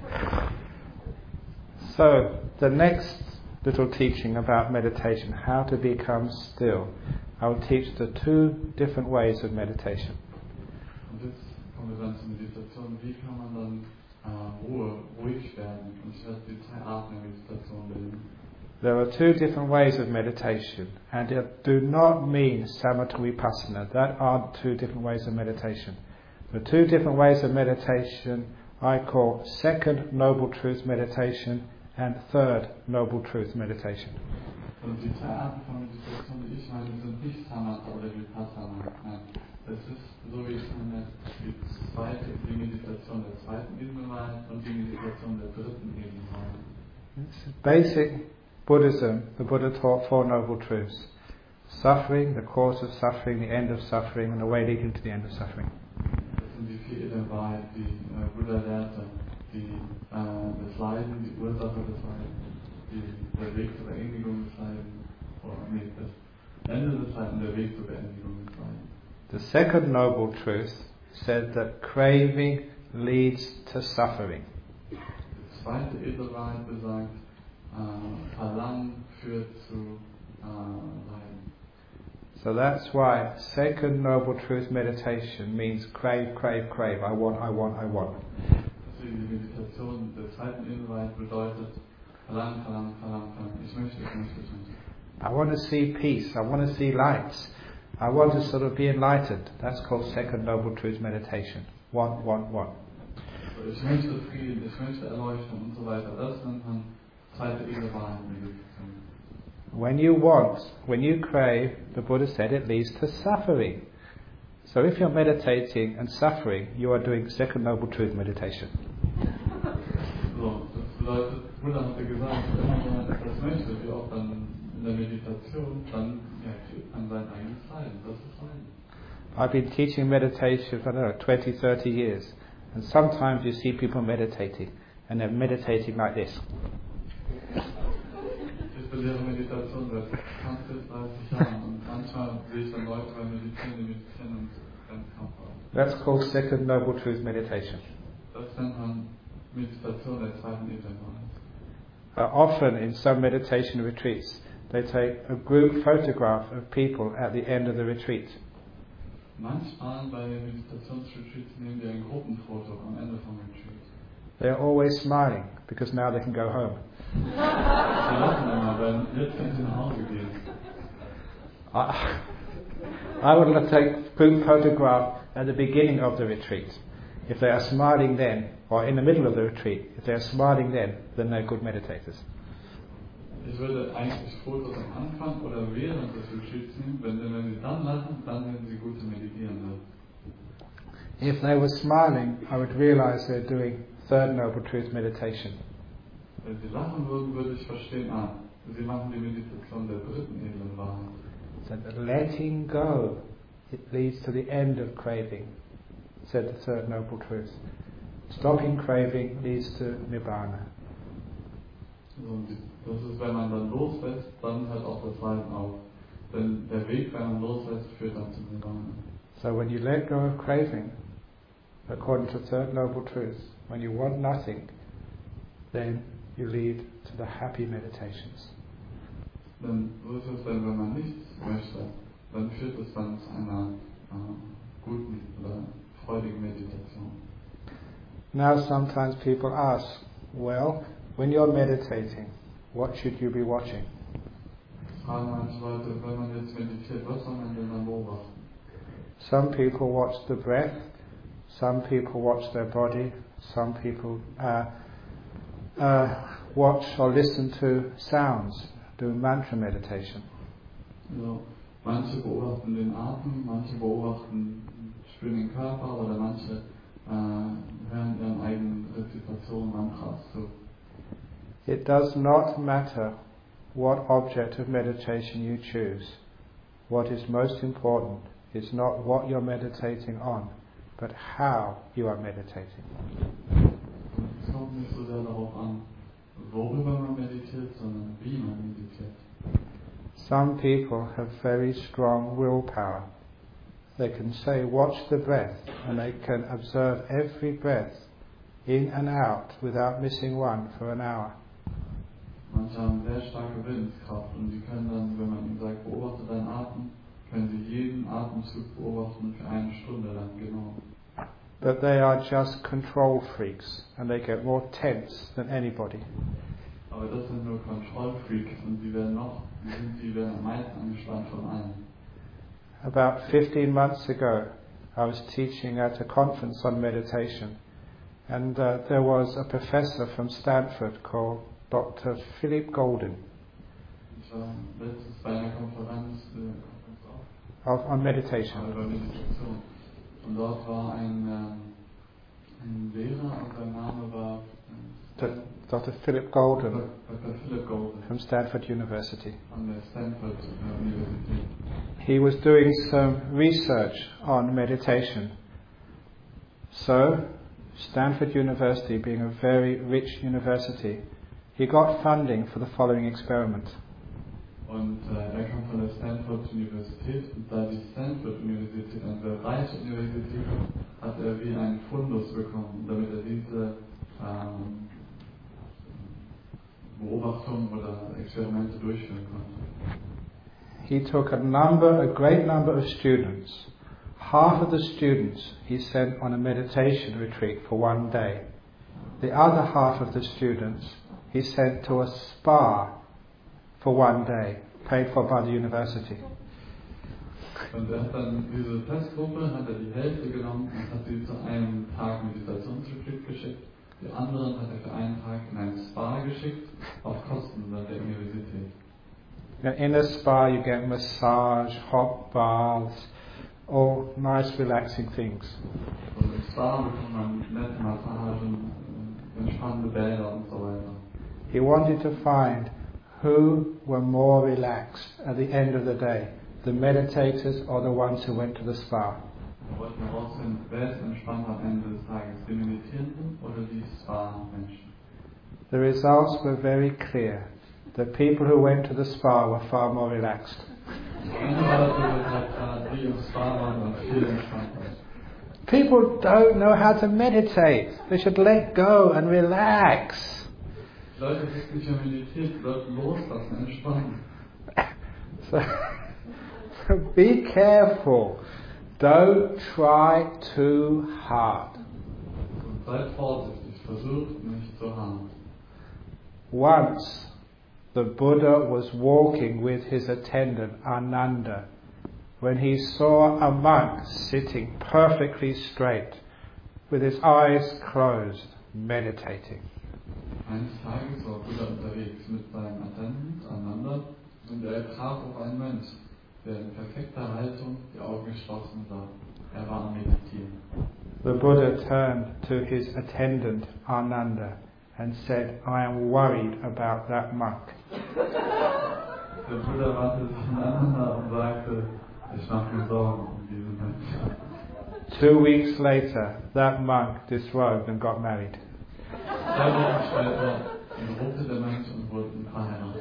S1: So, the next little teaching about meditation, how to become still. I will teach the two different ways of meditation.
S2: Und jetzt kommen wir dann zur Meditation. Wie kann man dann uh, Ruhe, ruhig werden? Und ich werde die zwei Arten der Meditation bilden.
S1: There are two different ways of meditation, and it do not mean samatha vipassana. That aren't two different ways of meditation. The two different ways of meditation I call second noble truth meditation and third noble truth meditation.
S2: Und die zwei Arten von Meditation, die ich meine, sind nicht Samatha oder Vipassana. Nein, das ist so, wie ich meine, die zweite, die Meditation der zweiten Ebenenwahrheit und die Meditation der dritten Ebenenwahrheit.
S1: Basic Buddhism, the Buddha taught four noble truths. Suffering, the cause of suffering, the end of suffering, and the way leading to the end of suffering.
S2: Das sind die vier Ebenenwahrheit, die äh, Buddha lehrte. Die, äh, das Leiden, die Ursache des Leidens, die, der Weg zur Beendigung des Leidens, oder nee, das Ende des Leidens, der Weg zur Beendigung des Leidens.
S1: The second noble truth said that craving leads to suffering.
S2: Die zweite Ebenenwahrheit besagt, äh, Verlangen führt zu äh, Leiden.
S1: So that's why second noble truth meditation means crave, crave, crave. I want, I want, I want.
S2: Die Meditation der zweiten Ebenenwahrheit bedeutet Verlangen, Verlangen, Verlangen, Verlangen. Ich möchte, ich möchte, ich möchte.
S1: I want to see peace. I want to see lights. I want to sort of be enlightened. That's called second noble truth meditation. Want, want, want.
S2: Also ich möchte Frieden, ich möchte Erleuchtung und so weiter. Das nennt man zweite Ebenenwahrheit Meditation.
S1: When you want, when you crave, the Buddha said it leads to suffering. So if you're meditating and suffering, you are doing second noble truth meditation.
S2: So, das bedeutet, Buddha hatte gesagt, wenn jemand etwas möchte, wie auch dann in der Meditation, dann ja, kriegt man sein eigenes Leiden. Das ist Leiden.
S1: I've been teaching meditation for I don't know, twenty, thirty years, And sometimes you see people meditating, and they're meditating like this.
S2: Ich belehre Meditation seit zwanzig, dreißig Jahren und manchmal sehe ich dann Leute beim Meditieren, die meditieren und ganz krampfhaft.
S1: That's called Second Noble Truth meditation.
S2: Das nennt man Meditation der zweiten Ebene.
S1: Uh, often in some meditation retreats, they take a group photograph of people at the end of the retreat.
S2: Manchmal bei Meditationsretreats nehmen wir ein Gruppenfoto am Ende vom Retreat.
S1: They're always smiling because now they can go home.
S2: Sie lachen immer, weil jetzt können sie nach Hause gehen.
S1: I, I would take a group photograph at the beginning of the retreat. If they are smiling then, or in the middle of the retreat, if they are smiling then, then they're good meditators.
S2: Ich würde eigentlich Fotos am Anfang oder während des Retreats nehmen, wenn, wenn sie dann lachen, dann werden sie gute Meditierende.
S1: If they were smiling, I would realize they're doing Third Noble Truth meditation.
S2: Wenn sie lachen würden, würde ich verstehen, ah, sie machen die Meditation der dritten edlen Wahrheit.
S1: So that letting go, it leads to the end of craving, said the Third Noble Truth. Stopping craving leads to Nibbana.
S2: Und das ist, wenn man dann loslässt, dann hört auch das Leiden auf. Denn der Weg, wenn man loslässt, führt dann zum Nibbana.
S1: So when you let go of craving, according to Third Noble Truth, when you want nothing, then you lead to the happy meditations.
S2: Denn so ist es, wenn man nichts möchte, dann führt es dann zu einer äh, guten oder freudigen Meditation.
S1: Now sometimes people ask, well, when you're meditating, what should you be watching?
S2: Fragen manche Leute, wenn man jetzt meditiert, was soll man denn dann beobachten?
S1: Some people watch the breath, some people watch their body, some people uh, uh, watch or listen to sounds, do mantra meditation.
S2: Also, manche beobachten den Atem, manche beobachten, spüren den Körper oder manche äh, hören ihren eigenen Rezitationen, Mantras zu.
S1: It does not matter what object of meditation you choose. What is most important is not what you're meditating on, but how you are meditating.
S2: Es kommt nicht so sehr darauf an, worüber man meditiert, sondern wie man meditiert.
S1: Some people have very strong willpower. They can say, watch the breath, and they can observe every breath in and out without missing one for an hour.
S2: Manche haben sehr starke Willenskraft und die können dann, wenn man ihnen sagt, beobachte deinen Atem, können sie jeden Atemzug beobachten für eine Stunde lang genau.
S1: But they are just control freaks, and they get more tense than anybody.
S2: Aber das sind nur Kontrollfreaks und die werden noch, die, sind, die werden am meisten angespannt von allen.
S1: About fifteen months ago, I was teaching at a conference on meditation, and uh, there was a professor from Stanford called Doctor Philip Golden.
S2: Ich war letztens bei einer Konferenz, äh,
S1: of, on meditation.
S2: über Meditation. Und dort war ein, äh, ein Lehrer und sein Name war äh,
S1: Doctor Philip Golden,
S2: Doctor Philip Golden
S1: from Stanford University.
S2: an der Stanford äh, Universität.
S1: He was doing some research on meditation. So, Stanford University, being a very rich university, he got funding for the following experiment.
S2: Und äh, er kam von der Stanford Universität und da die Stanford Universität eine sehr reiche Universität ist, hat er wie einen Fundus bekommen, damit er diese ähm, Beobachtungen oder Experimente durchführen konnte.
S1: He took a number, a great number of students. Half of the students he sent on a meditation retreat for one day. The other half of the students he sent to a spa for one day, paid for by the university.
S2: Und er hat dann diese Testgruppe, hat er die Hälfte genommen und hat sie zu einem Tag Meditationsretreat geschickt. Die anderen hat er für einen Tag in ein Spa geschickt, auf Kosten der Universität.
S1: Now, in a spa you get massage, hot baths, all nice relaxing things.
S2: Und im Spa bekommt man nette Massagen, entspannende Bäder und so weiter.
S1: He wanted to find who were more relaxed at the end of the day, the meditators or the ones who went to the spa.
S2: Wir wollten herausfinden, wer ist entspannt am Ende des Tages, die Meditierenden oder die Spa-Menschen.
S1: The results were very clear. The people who went to the spa were far more relaxed. People don't know how to meditate. They should let go and relax.
S2: Leute wissen nicht, wie meditiert, Leute loslassen, entspannen.
S1: So, so be careful. Don't try too hard.
S2: Seid vorsichtig, versucht nicht zu hart.
S1: Once the Buddha was walking with his attendant Ananda when he saw a monk sitting perfectly straight with his eyes closed, meditating.
S2: Eines Tages war Buddha unterwegs mit seinem Attendant Ananda und er traf auf einen Mönch, der in perfekter Haltung die Augen geschlossen sah. Er war am Meditieren.
S1: The Buddha turned to his attendant Ananda and said, I am worried about that monk.
S2: Der Buddha wandte sich an Ananda und sagte, ich mache mir Sorgen um diesen Mönch.
S1: Two weeks later, that monk disrobed and got married.
S2: Zwei Wochen später entrobte der Mönch und wurde verheiratet.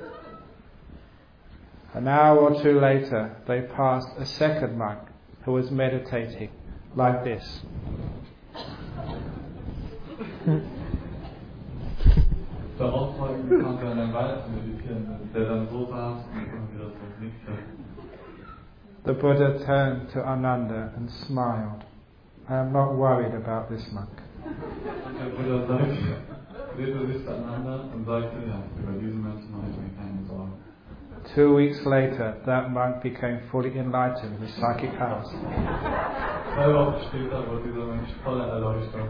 S1: An hour or two later, they passed a second monk who was meditating like this.
S2: Darauf folgend kam dann ein weiterer Meditierender, der dann so saß und immer wieder so nickte.
S1: The Buddha turned to Ananda and smiled. I am not worried about this monk.
S2: Und der Buddha sagte, drehte sich zu Ananda und sagte, ja, über diesen Menschen mache ich mir keine Sorgen.
S1: Two weeks later, that monk became fully enlightened with psychic powers.
S2: Zwei Wochen später wurde dieser Mensch voller Erleuchtung.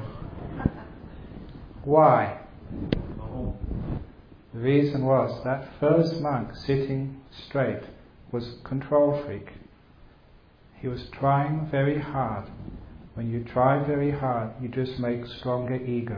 S1: Why?
S2: Warum?
S1: The reason was that first monk sitting straight was a control freak. He was trying very hard. When you try very hard, you just make stronger ego.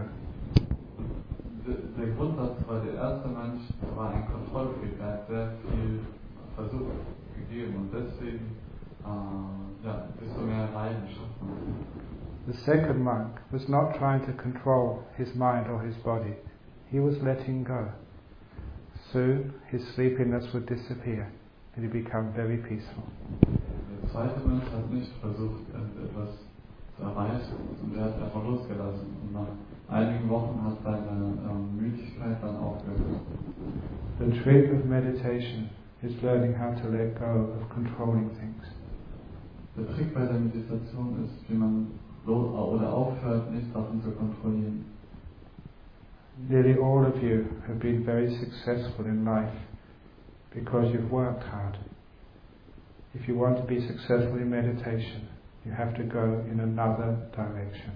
S2: Der Grundsatz war, der erste Mensch war ein Kontrollfreak, er hat sehr viel Versuch gegeben und deswegen äh, ja, desto mehr Leidenschaft.
S1: The second monk was not trying to control his mind or his body. He was letting go. Soon his sleepiness would disappear and he became very peaceful.
S2: Der zweite Mensch hat nicht versucht, etwas zu erreichen und er hat einfach losgelassen. Und nach einigen Wochen hat seine ähm, Müdigkeit dann aufgehört.
S1: The trick of meditation is learning how to let go of controlling things.
S2: Der Trick bei der Meditation ist, wie man los oder aufhört, nicht Sachen zu kontrollieren.
S1: Nearly all of you have been very successful in life because you've worked hard. If you want to be successful in meditation, you have to go in another direction.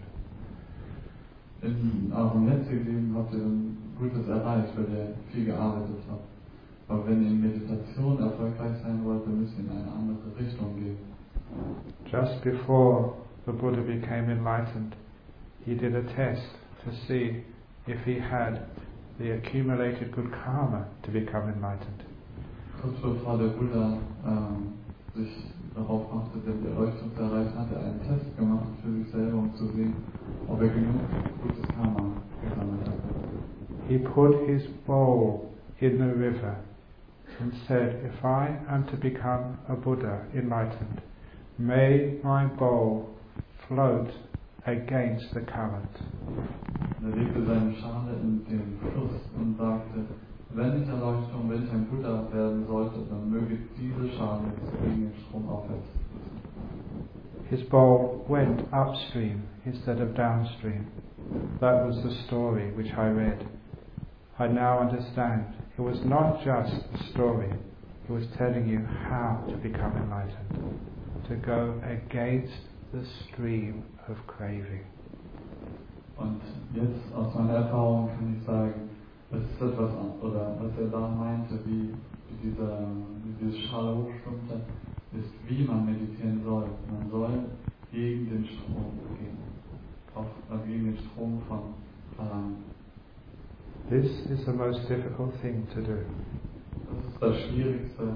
S2: In eurem jetzigen Leben habt ihr ein Gutes erreicht, weil ihr viel gearbeitet habt. Aber wenn ihr in Meditation erfolgreich sein wollt, dann müsst ihr in eine andere Richtung gehen.
S1: Just before the Buddha became enlightened, he did a test to see if he had the accumulated good karma to become enlightened.
S2: Kurz bevor der Buddha ähm, sich darauf machte, die Erleuchtung zu erreichen, hat er einen Test gemacht für sich selber, um zu sehen, ob er genug gutes Karma gesammelt hat.
S1: He put his bowl in the river and said, if I am to become a Buddha enlightened, may my bowl float against the current.
S2: Er legte seine Schale in den Fluss und sagte, wenn ich Erleuchtung, wenn ich ein Buddha werden sollte, dann möge diese Schale gegen den Strom aufwärts fließen.
S1: His bowl went upstream instead of downstream. That was the story which I read. I now understand. It was not just a story. It was telling you how to become enlightened. To go against the stream of craving.
S2: Und jetzt aus meiner Erfahrung kann ich sagen, es ist etwas, oder was er da meinte, wie, wie, dieser, wie diese Schale hochschwimmte, ist, wie man meditieren soll. Man soll gegen den Strom gehen, auf, äh, gegen den Strom von Verlangen.
S1: This is the most difficult thing to do.
S2: Das ist das Schwierigste,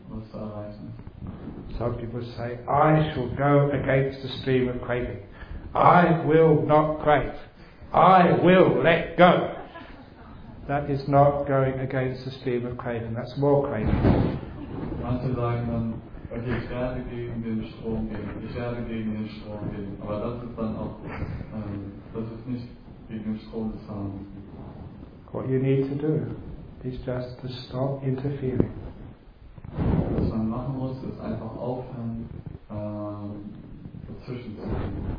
S2: was zu erreichen ist.
S1: Some people say, I shall go against the stream of craving. I will not crave. I will let go. That is not going against the stream of craving. That's more craving.
S2: Manche sagen dann, okay, ich werde gegen den Strom gehen, ich werde gegen den Strom gehen. Aber das ist dann auch, ähm, das ist nicht gegen den Strom des Habens.
S1: What you need to do is just to stop interfering.
S2: Was man machen muss, ist einfach aufhören, ähm, dazwischen zu gehen.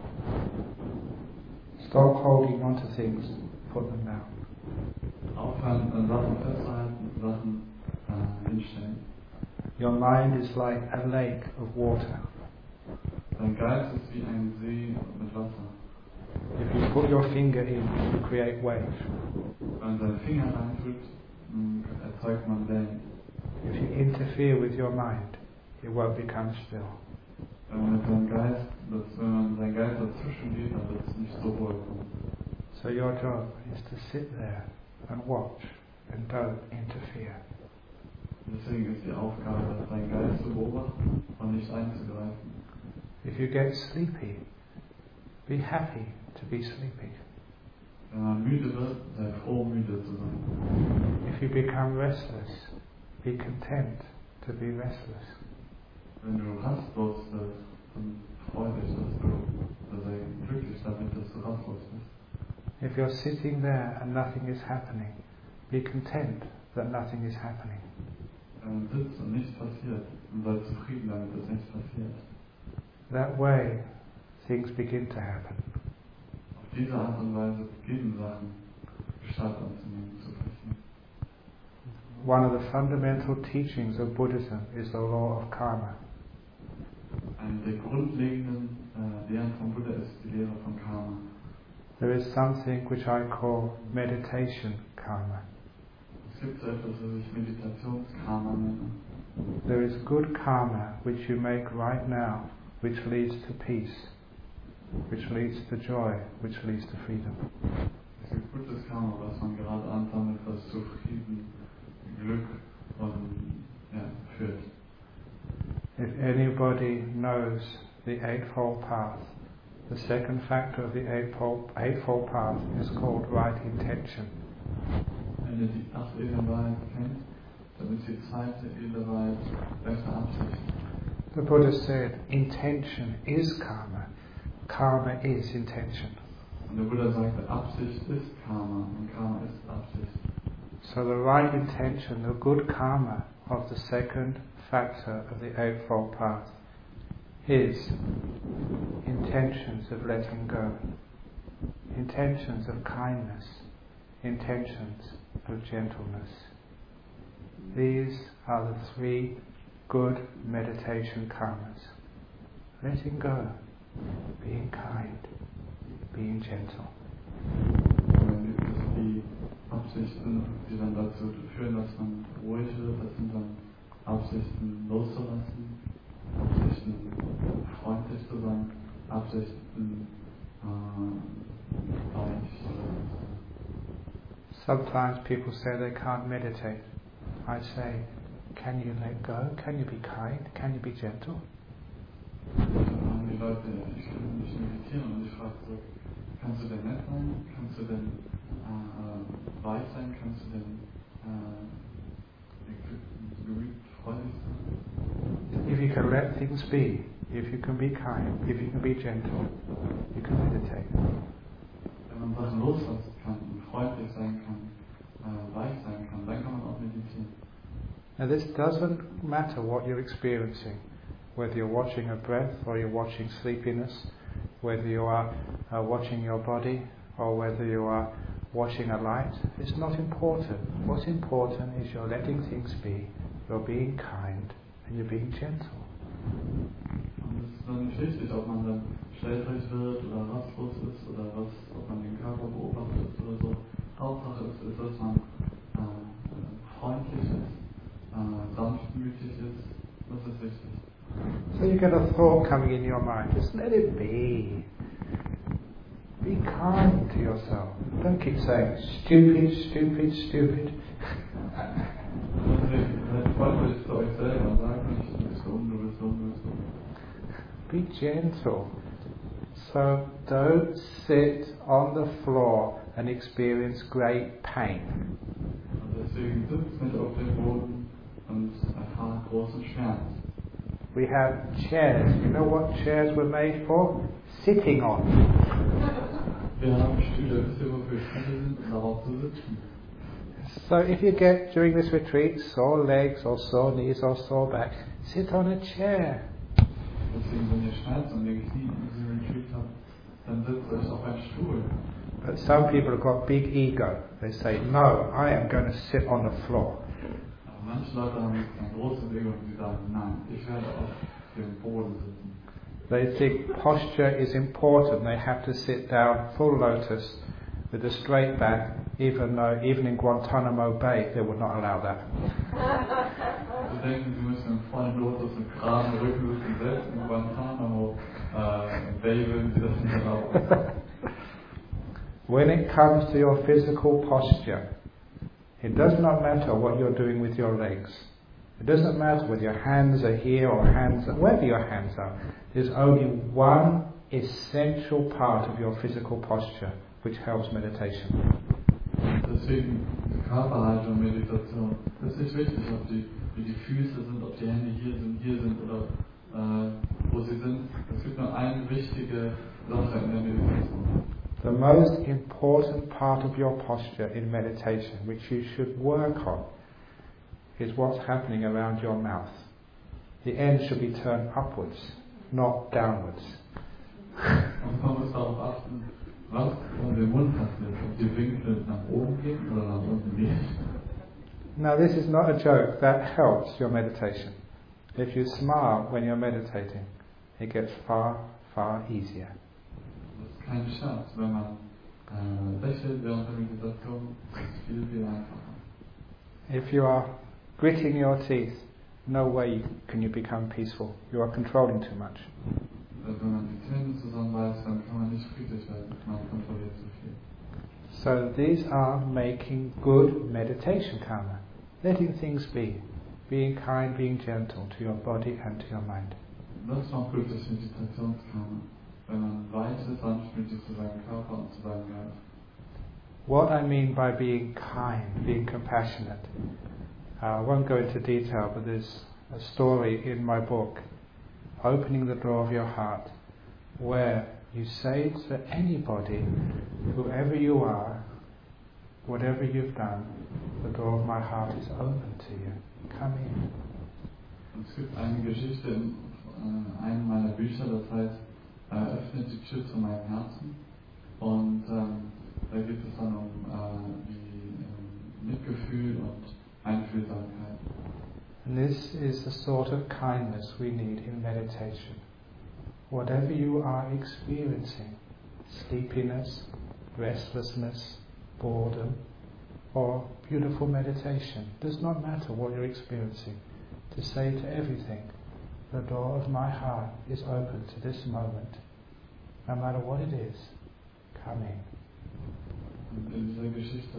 S1: Stop holding on to things, put them down.
S2: Aufhören, an Sachen festhalten, Sachen äh, hinstellen.
S1: Your mind is like a lake of water.
S2: Dein Geist ist wie ein See mit Wasser.
S1: If you put your finger in, you create waves.
S2: Wenn man seinen Finger reintut, erzeugt man Wellen.
S1: If you interfere with your mind, it won't become still.
S2: Wenn man, seinen Geist, das, wenn man seinen Geist dazwischen geht, dann wird es nicht so wohl kommen.
S1: So your job is to sit there and watch and don't interfere.
S2: Deswegen ist die Aufgabe, deinen Geist zu beobachten und nicht einzugreifen.
S1: If you get sleepy, be happy to be sleepy.
S2: Wenn man müde wird, sei froh, müde zu sein.
S1: If you become restless, be content to be restless.
S2: Wenn du rastlos wirst, dann freu dich, dass du sei glücklich damit, dass du rastlos bist.
S1: If you're sitting there and nothing is happening, be content that nothing is happening.
S2: Wenn man sitzt und nichts passiert, und sei zufrieden damit, dass nichts passiert.
S1: That way, things begin to happen.
S2: Auf diese Art und Weise beginnen Sachen Gestalt anzunehmen, zu passieren.
S1: One of the fundamental teachings of Buddhism is the law of karma.
S2: Eine der grundlegenden äh, Lehren von Buddha ist die Lehre von Karma.
S1: There is something which I call meditation karma.
S2: Es gibt so etwas, was ich Meditationskarma nenne.
S1: There is good karma which you make right now, which leads to peace, which leads to joy, which leads to freedom.
S2: Es gibt gutes Karma, was man gerade ansammelt, was zu Frieden, Glück und ja, führt.
S1: If anybody knows the Eightfold Path, the second factor of the Eightfold, eightfold Path is called right intention.
S2: Wenn ihr die acht Edelwahrheit kennt, dann ist die zweite Edelwahrheit beste Absicht.
S1: The Buddha said, intention is karma. Karma is intention.
S2: Und der Buddha sagte, Absicht ist Karma und Karma ist Absicht.
S1: So the right intention, the good karma of the second factor of the Eightfold Path is intentions of letting go, intentions of kindness, intentions of gentleness. These are the three good meditation karmas. Letting go, being kind, being gentle.
S2: Und dann gibt es die Absichten, die dann dazu führen, dass man ruhig wird. Das sind dann Absichten loszulassen, Absichten freundlich zu sein, Absichten äh, weich zu sein.
S1: Sometimes people say they can't meditate. I say, can you let go? Can you be kind? Can you be gentle?
S2: Dann die Leute, ich kann nicht meditieren und ich frage so, kannst du denn nett sein? Kannst du denn äh, weich sein? Kannst du denn äh, gemüt, freudig sein?
S1: If you can let things be, if you can be kind, if you can be gentle, you can meditate.
S2: Wenn man Sachen loslassen kann und freundlich sein kann, äh, weich sein kann, dann kann man auch meditieren.
S1: Now this doesn't matter what you're experiencing, whether you're watching a breath or you're watching sleepiness, whether you are uh, watching your body or whether you are watching a light. It's not important. What's important is you're letting things be, you're being kind and you're being gentle.
S2: Und es ist dann nicht wichtig, ob man dann schläfrig wird oder rastlos ist oder was, ob man den Körper beobachtet oder so. Hauptsache ist, ist dass man äh, freundlich ist, äh, sanftmütig ist. Das ist wichtig.
S1: So you get a thought coming in your mind, just let it be. Be kind to yourself. Don't keep saying, stupid, stupid, stupid.
S2: Seid freundlich zu euch selber und sagt,
S1: Be gentle. So don't sit on the floor and experience great pain.
S2: Und deswegen sitzt nicht auf dem Boden und erfahrt großen Schmerz.
S1: We have chairs. You know what chairs were made for? Sitting on.
S2: Wir haben Stühle, wisst ihr, wofür Stühle sind, um darauf zu sitzen.
S1: So if you get, during this retreat, sore legs or sore knees or sore back, sit on a chair.
S2: Deswegen, wenn ihr Schmerz an den Knien in diesem Retreat habt, dann sitzt euch auf einen Stuhl.
S1: But some people have got big ego. They say, no, I am going to sit on the floor.
S2: Aber manche Leute haben ein großes Ego und sie sagen, nein, ich werde auf dem Boden sitzen.
S1: They think posture is important. They have to sit down full lotus with a straight back, even though even in Guantanamo Bay they would not allow that.
S2: Sie denken, sie müssen im vollen Lotus mit geraden Rücken sitzen, selbst in Guantanamo äh, Bay würden sie das nicht erlauben.
S1: When it comes to your physical posture, it does not matter what you're doing with your legs. It doesn't matter whether your hands are here or hands are, wherever your hands are. There's only one essential part of your physical posture which helps meditation.
S2: Deswegen die Körperhaltung, Meditation. Das ist nicht wichtig, ob die, wie die Füße sind, ob die Hände hier sind, hier sind oder äh, wo sie sind. Es gibt nur eine wichtige Sache in der Meditation.
S1: The most important part of your posture in meditation, which you should work on, is what's happening around your mouth. The end should be turned upwards, not downwards.
S2: Und man muss darauf achten, was an dem Mund passiert, ob die Winkel nach oben gehen oder nach unten gehen.
S1: Now this is not a joke, that helps your meditation. If you smile when you're meditating, it gets far, far easier.
S2: Das ist kein Scherz, wenn man äh, lächelt während der Meditation, ist es viel, viel einfacher.
S1: If you are gritting your teeth, no way can you become peaceful. You are controlling too much.
S2: Wenn man die Zähne zusammenbeißt, dann kann man nicht friedlich werden, man kontrolliert zu viel.
S1: So these are making good meditation karma. Letting things be. Being kind, being gentle to your body and to your mind.
S2: Das macht gutes Meditationskarma, wenn man weich ist, sanftmütig zu seinem Körper und zu seinem Geist.
S1: What I mean by being kind, being compassionate, uh, I won't go into detail, but there's a story in my book, Opening the Door of Your Heart, where you say to anybody, whoever you are, whatever you've done, the door of my heart is open to you. Come in.
S2: Und es gibt eine Geschichte in äh, einem meiner Bücher, das heißt, eröffnet die Tür zu meinem Herzen. Und ähm, da geht es dann um äh, die ähm, Mitgefühl und Einfühlsamkeit.
S1: And this is the sort of kindness we need in meditation. Whatever you are experiencing, sleepiness, restlessness, boredom, or beautiful meditation, does not matter what you're experiencing, to say to everything, the door of my heart is open to this moment. No matter what it is, come in.
S2: Und in dieser Geschichte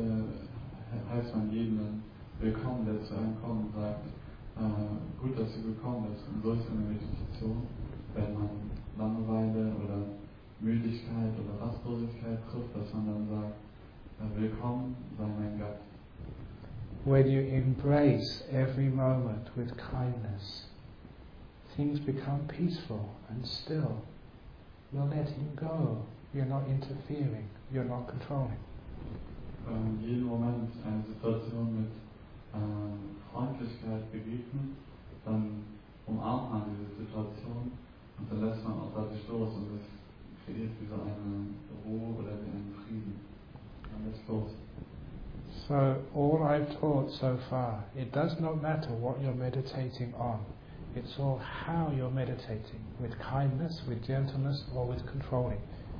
S2: heißt man jeden willkommen, der zu einem kommt und sagt, äh, gut, dass du gekommen bist. Und so ist eine Meditation, wenn man Langeweile oder Müdigkeit oder Rastlosigkeit trifft, dass man dann sagt, äh, willkommen, sei mein Gast.
S1: When you embrace every moment with kindness, things become peaceful and still. You're letting go. You're not interfering. You're not controlling.
S2: Ähm, jeden Moment eine Situation mit ähm, Freundlichkeit begegnet, dann umarmt man diese Situation und dann lässt man auch dadurch los und es kreiert wie so eine Ruhe oder wie einen Frieden. Man lässt los.
S1: So all I've taught so far, it does not matter what you're meditating on. It's all how you're meditating, with kindness, with gentleness, or with controlling.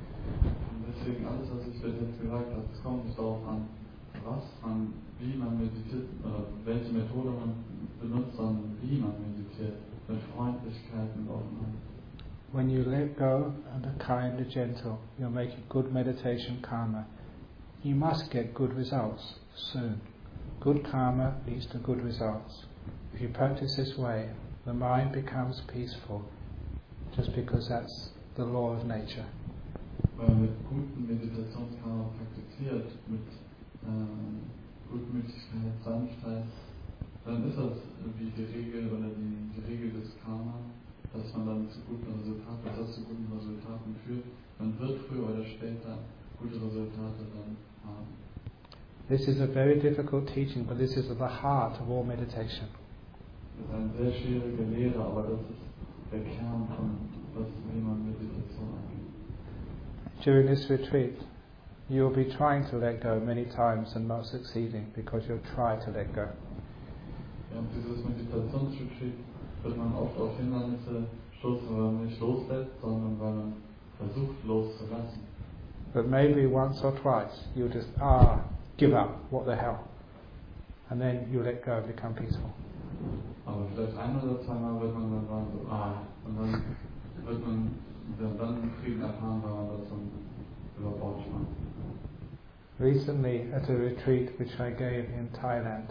S2: Und deswegen alles, was ich bis jetzt gesagt habe, es kommt nicht darauf an, was man, wie man meditiert, oder welche Methode man benutzt, sondern wie man meditiert, mit Freundlichkeit und Offenheit.
S1: When you let go and are kind and gentle, you're making good meditation karma. You must get good results soon. Good karma leads to good results. If you practice this way, the mind becomes peaceful, just because that's the law of nature.
S2: Weil man mit guten Meditationskarma praktiziert, mit ähm, Gutmütigkeit, Sanftheit, dann ist das wie die Regel oder die, die Regel des Karma, dass man dann zu guten Resultaten, dass das zu guten Resultaten führt. Man wird früher oder später gute Resultate dann haben.
S1: This is a very difficult teaching, but this is at the heart of all meditation.
S2: Das ist eine sehr schwierige Lehre, aber das ist der Kern von was, wie man Meditation angeht.
S1: During this retreat, you'll be trying to let go many times and not succeeding because you'll try to let go.
S2: Während dieses Meditationsretreat wird man oft auf Hindernisse stoßen, weil man nicht loslässt, sondern weil man versucht loszulassen.
S1: But maybe once or twice you'll just, ah, give up, what the hell. And then you let go and become peaceful.
S2: Aber vielleicht ein oder zweimal wird man dann sagen, so, ah, und dann wird man dann, dann Frieden erfahren, weil man das dann über Bord schmeißt.
S1: Recently at a retreat which I gave in Thailand,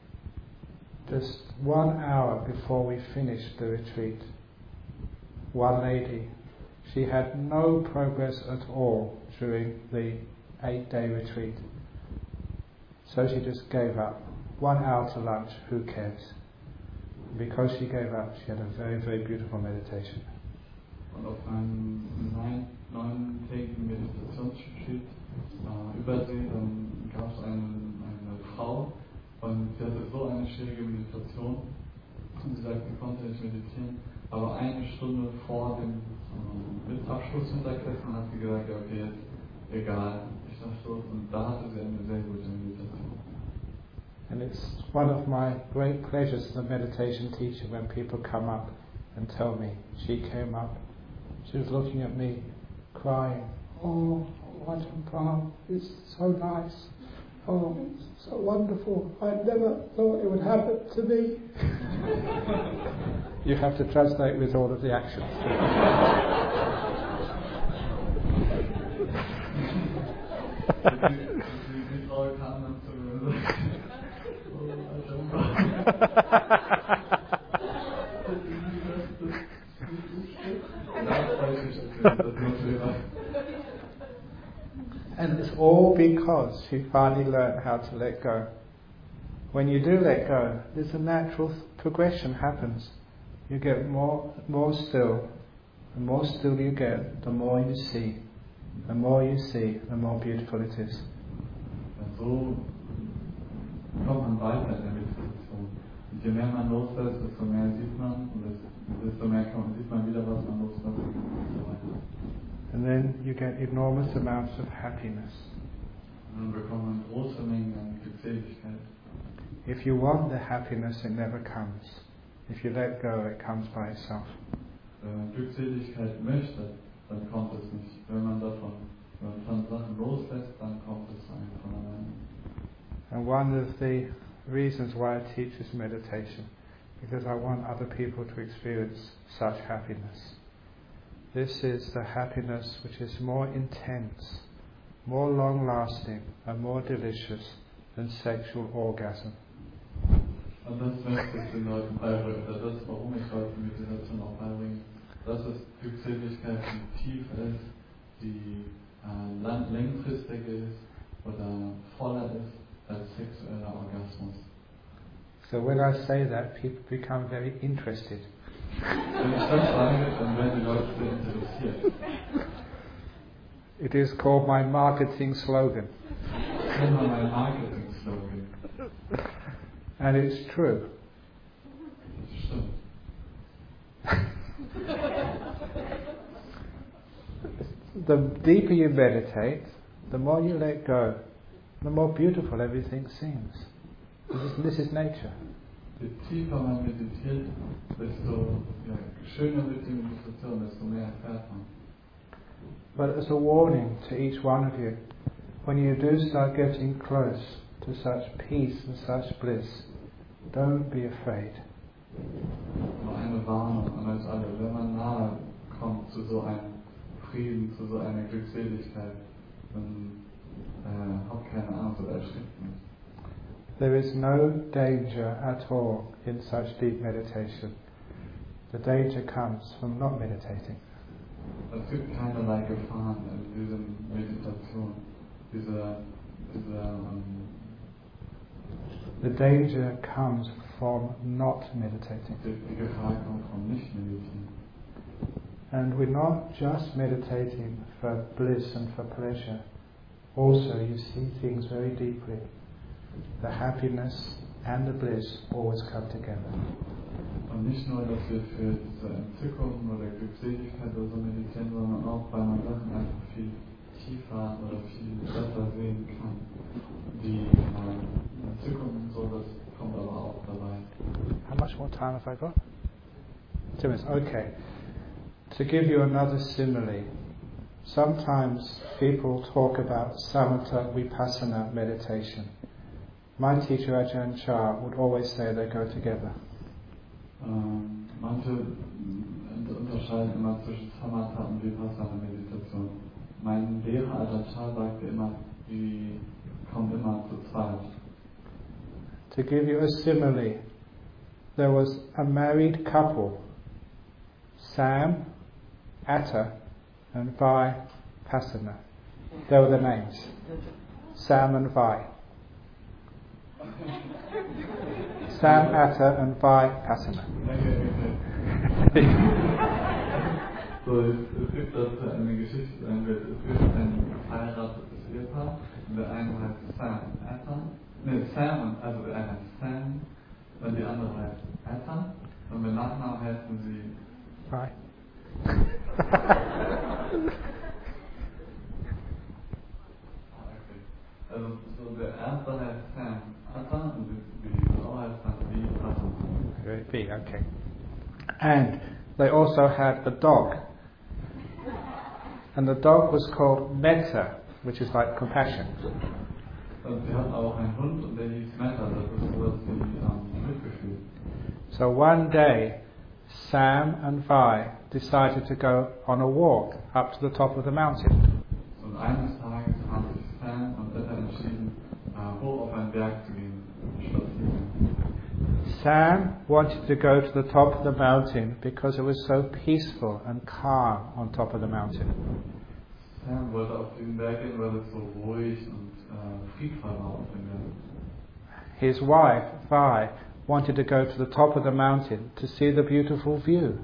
S1: just one hour before we finished the retreat, one lady, she had no progress at all during the eight-day retreat. So she just gave up. One hour to lunch, who cares? Because she gave up, she had a very, very beautiful meditation.
S2: Und auf einem neun, neuntägigen Meditationsretreat äh, übersee, dann gab es eine, eine Frau und sie hatte so eine schwierige Meditation und sie sagte, sie konnte nicht meditieren, aber eine Stunde vor dem äh, mit Abschlussmittagessen hat sie gesagt, ja, okay, jetzt egal, ich lasse los, und da hatte sie eine sehr gute Meditation.
S1: And it's one of my great pleasures as a meditation teacher when people come up and tell me, she came up, she was looking at me, crying, oh, Ajahn, it's so nice, oh, it's so wonderful, I never thought it would happen to me. You have to translate with all of the actions. And it's all because you finally learn how to let go. When you do let go, there's a natural progression happens. You get more, more still. The more still you get, the more you see. The more you see, the more beautiful it is.
S2: So kommt man weiter in der Meditation. Und je mehr man loslässt, desto mehr sieht man, und desto mehr kann, sieht man wieder, was man loslässt, und so weiter.
S1: And then you get enormous amounts of happiness.
S2: Und dann bekommt man große Mengen an Glückseligkeit.
S1: If you want the happiness, it never comes. If you let go, it comes by itself.
S2: Wenn man Glückseligkeit möchte, dann kommt es nicht. Wenn man davon, wenn man von Sachen loslässt, dann kommt es einfach von alleine.
S1: And one of the reasons why I teach this meditation, because I want other people to experience such happiness. This is the happiness which is more intense, more long-lasting, and more delicious than sexual orgasm.
S2: Und das möchte ich den Leuten beibringen. Das ist, warum ich heute Meditation auch beibringe. Dass es Glückseligkeit, die tief ist, die äh, lang, längfristig ist oder voller ist als sexueller Orgasmus.
S1: So when I say that, people become very interested.
S2: Wenn ich das sage, dann werden die Leute sehr interessiert.
S1: It is called my marketing slogan.
S2: Das ist immer mein Marketing-Slogan.
S1: And it's true.
S2: Das stimmt.
S1: The deeper you meditate, the more you let go, the more beautiful everything seems. This is, this is nature.
S2: Je tiefer man meditiert, desto ja, schöner wird die Meditation, desto mehr erfährt man.
S1: But as a warning to each one of you, when you do start getting close to such peace and such bliss, don't be afraid.
S2: Noch eine Warnung an euch alle, wenn man nahe kommt zu so einem Frieden, zu so einer Glückseligkeit, dann äh, habt keine Angst oder erschreckt nicht.
S1: There is no danger at all in such deep meditation. The danger comes from not meditating.
S2: Es gibt keinerlei Gefahren in dieser Meditation. Diese, diese, um,
S1: the danger comes from not meditating.
S2: Die, die Gefahr kommt vom Nicht-Meditieren.
S1: And we're not just meditating for bliss and for pleasure. Also, you see things very deeply. The happiness and the bliss always come together.
S2: Und nicht nur, dass wir für diese Entzückung oder Glückseligkeit oder so meditieren, sondern auch, weil man Sachen einfach viel tiefer oder viel besser sehen kann. Die äh, Entzückung und so, das kommt aber auch dabei.
S1: How much more time have I got? Two minutes. Okay. To give you another simile, sometimes people talk about samatha vipassana meditation. My teacher Ajahn Chah would always say they go together.
S2: Ähm, manche unterscheiden immer zwischen Samatha und Vipassana Meditation. Mein Lehrer Ajahn Chah sagte immer, die kommen immer zu zweit.
S1: To give you a simile, there was a married couple, Sam, Atta, and Vai Passana. They were the names. Sam and Vai. Sam, Atta, and Vai Passana.
S2: Okay, okay. So, es, es gibt dazu eine Geschichte, es gibt ein verheiratetes Ehepaar, und der eine heißt Sam, Atta, ne, Sam, also der eine heißt Sam, und die andere heißt Atta, und mit Nachnamen heißen sie
S1: Vai.
S2: Also, so der erste heißt Sam, Atta, und die, die Frau heißt dann Vipassana.
S1: V, okay. And they also had a dog. And the dog was called Metta, which is like compassion.
S2: Und sie hatten auch einen Hund und der hieß Metta, das ist sowas wie um, Mitgefühl.
S1: So one day, Sam and Vai decided to go on a walk up to the top of the mountain.
S2: Und eines Tages haben sich Sam und Atta entschieden, uh, hoch auf einen Berg zu gehen, spazieren.
S1: Sam wanted to go to the top of the mountain because it was so peaceful and calm on top of the mountain.
S2: Sam wollte auf den Berg gehen, weil es so ruhig und uh, friedvoll war auf dem Berg.
S1: His wife, Vi, wanted to go to the top of the mountain to see the beautiful view.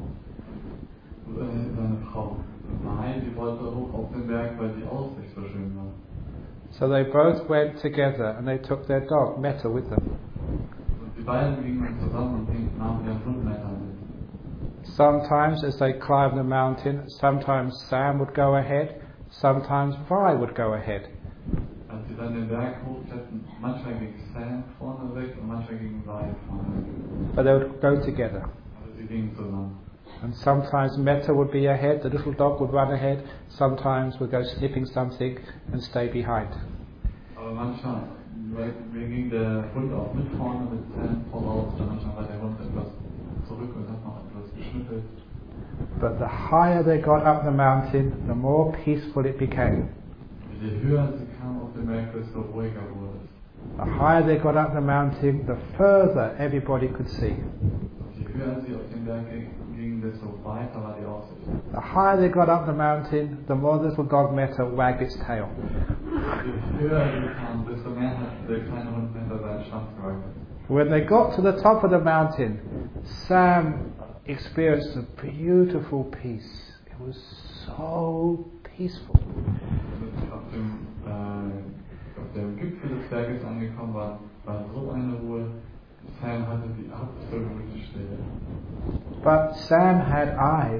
S2: Seine Frau, Mai, die wollte hoch auf den Berg, weil die Aussicht so schön war.
S1: So they both went together and they took their dog, Metta, with them.
S2: Und die beiden gingen dann zusammen und nahmen ihren Hund Metta mit.
S1: Sometimes as they climbed the mountain, sometimes Sam would go ahead, sometimes Vi would go ahead.
S2: Als sie dann den Berg hochkletterten, manchmal ging Sam vorne weg und manchmal ging Vi vorne weg.
S1: But they would go together.
S2: Aber sie gingen zusammen.
S1: And sometimes Metta would be ahead, the little dog would run ahead, sometimes would go sniffing something and stay behind.
S2: Aber manchmal ging der Hund auch mit vorne, mit Sam voraus, und manchmal war der Hund etwas zurück und hat noch etwas geschnüffelt.
S1: But the higher they got up the mountain, the more peaceful it became.
S2: Je höher sie kamen auf den Berg, desto ruhiger wurde es.
S1: The higher they got up the mountain, the further everybody could see.
S2: Je höher sie auf den Berg gingen, desto weiter war die Aussicht.
S1: The higher they got up the mountain, the more the little dog Metta wagged its tail.
S2: Je höher sie kamen, desto mehr hat der kleine Hund hinter seinen Schwanz gewackelt.
S1: When they got to the top of the mountain, Sam experienced a beautiful peace. It was so peaceful.
S2: Als sie auf dem, äh, auf dem Gipfel des Berges angekommen waren, war so eine Ruhe. Sam hatte die absolute Stille.
S1: But Sam had eyes.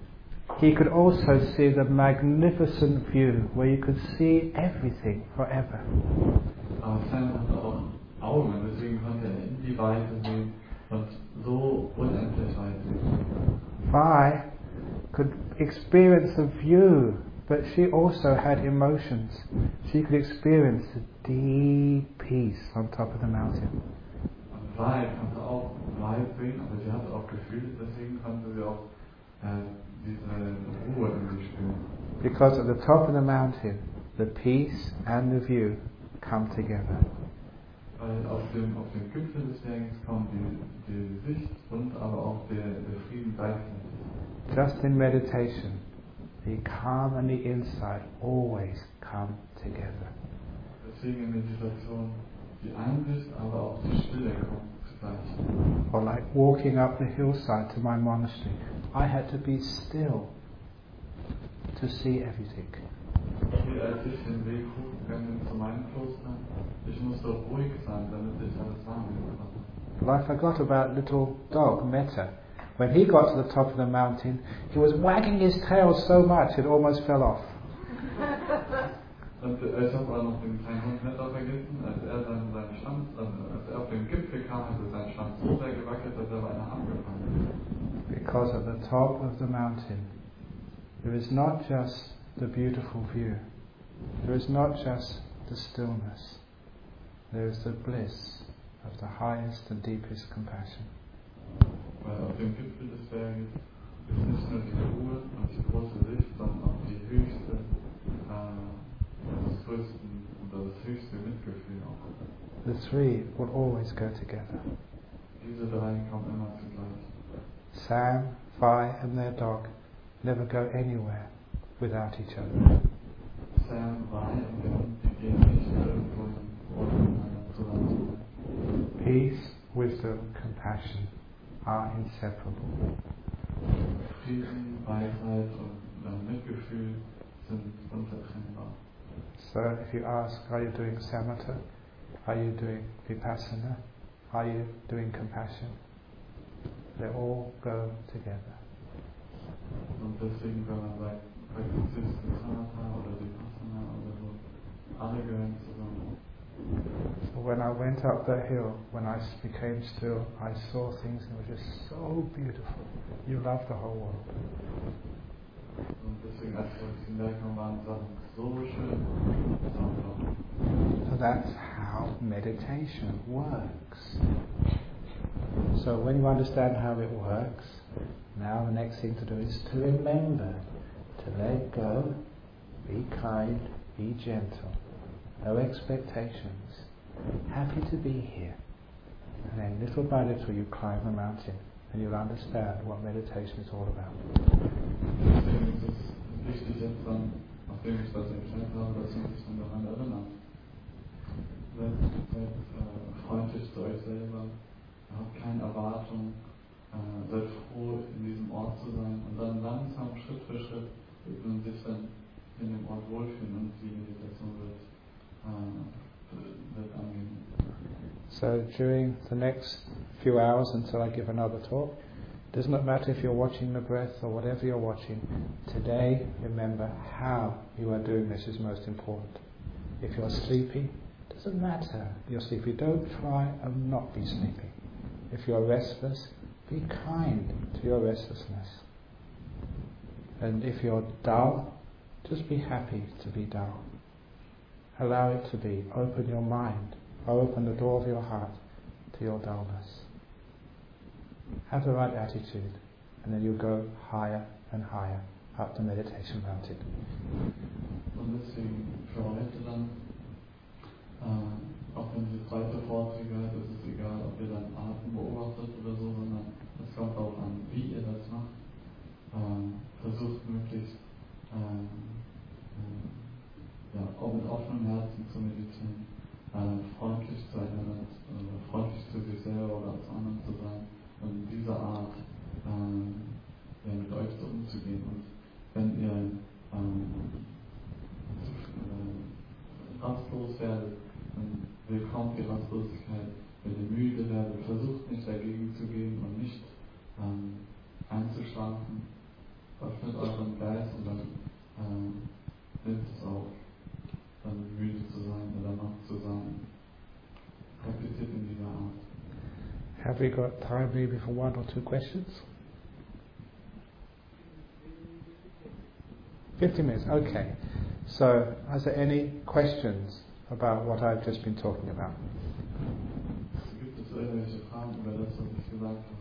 S1: He could also see the magnificent view where you could see everything forever.
S2: Aber Sam hatte auch Augen, deswegen konnte er in die Weite sehen und so unendlich weit sehen.
S1: Vi could experience a view, but she also had emotions. She could experience a deep peace on top of the mountain.
S2: Und Vi konnte auch weit sehen, aber sie hatte auch Gefühle, deswegen konnte sie auch äh, diese Ruhe in sich spüren.
S1: Because at the top of the mountain, the peace and the view come together.
S2: Weil auf dem, auf dem Gipfel des Berges kommt die, die Sicht und aber auch der, der Frieden gleichzeitig.
S1: Just in meditation, the calm and the insight always come together.
S2: Deswegen in Meditation die Einsicht, aber auch die Stille kommt zugleich.
S1: Or like walking up the hillside to my monastery, I had to be still to see everything.
S2: Wie als ich den Weg hochgegangen bin zu meinem Kloster, ich musste ruhig sein, damit ich alles wahrnehmen konnte.
S1: But I forgot about little dog Metta. When he got to the top of the mountain, he was wagging his tail so much it almost fell off.
S2: Und ich habe auch noch den kleinen Hund Metta vergessen, als er seinen, seinen Schwanz, also als er auf den Gipfel kam, hatte sein Schwanz so sehr gewackelt, dass er beinahe abgefallen ist.
S1: Because at the top of the mountain, there is not just the beautiful view, there is not just the stillness, there is the bliss of the highest and deepest compassion.
S2: Weil auf dem Gipfel des Berges ist nicht nur die Ruhe und die große Sicht, sondern auch die höchste, äh, das größte oder das höchste Mitgefühl auch.
S1: The three will always go together.
S2: Diese drei kommen immer zugleich.
S1: Sam, Vi and their dog never go anywhere without each other.
S2: Sam, Vi und der Hund, die gehen nicht irgendwo hin, ohne miteinander zusammen zu sein.
S1: Peace, wisdom, compassion are inseparable.
S2: Frieden, Weisheit und äh, Mitgefühl sind unzertrennbar.
S1: So if you ask, are you doing samatha? Are you doing vipassana? Are you doing compassion? They all go together.
S2: Und deswegen, wenn man sagt, praktizierst du Samatha oder Vipassana oder so, alle gehören zusammen.
S1: So when I went up that hill, when I became still, I saw things that were just so beautiful. You love the whole world.
S2: Und deswegen, als wir auf den Berg kamen, waren Sachen so schön.
S1: So that's how meditation works. So when you understand how it works, now the next thing to do is to remember to let go, be kind, be gentle, no expectations, happy to be here. And then little by little you climb the mountain and you'll understand what meditation is all about.
S2: Deswegen ist es wichtig, jetzt dann, nachdem ich das erklärt habe, dass man sich dann daran erinnert. Seid, seid äh, freundlich zu euch selber, habt keine Erwartung, äh, seid froh, in diesem Ort zu sein und dann langsam, Schritt für Schritt, wird man sich dann in dem Ort wohlfühlen und die Meditation wird, äh, wird angehen.
S1: So during the next few hours until I give another talk, it does not matter if you're watching the breath or whatever you're watching, today remember how you are doing this is most important. If you're sleepy, it doesn't matter you're sleepy, don't try and not be sleepy. If you're restless, be kind to your restlessness. And if you're dull, just be happy to be dull. Allow it to be. Open your mind. Open the door of your heart to your dullness. Have the right attitude, and then you'll go higher and higher up the meditation mountain.
S2: Und deswegen für heute dann, äh, auch wenn Sie zweite Vorträge hört, ist es egal, ob ihr dann Atem beobachtet oder so, sondern es kommt auch an, wie ihr das macht. Ähm, versucht möglichst ähm, äh, ja, auch mit offenem Herzen zu meditieren, äh, freundlich zu einander, äh, freundlich zu sich selber oder zu anderen zu sein und in dieser Art ähm, ja, mit euch so umzugehen. Und wenn ihr ähm, äh, rastlos werdet, dann willkommt die Rastlosigkeit. Wenn ihr müde werdet, versucht nicht dagegen zu gehen und nicht ähm, einzuschlafen. Öffnet euren Geist und dann ähm, nimmt es auf, dann müde zu sein oder noch zu sein. Praktiziert in dieser Art.
S1: Have we got time maybe for one or two questions? Fifty minutes, okay. So, is there any questions about what I've just been talking about?
S2: Gibt es irgendwelche Fragen über das, was ich gesagt habe?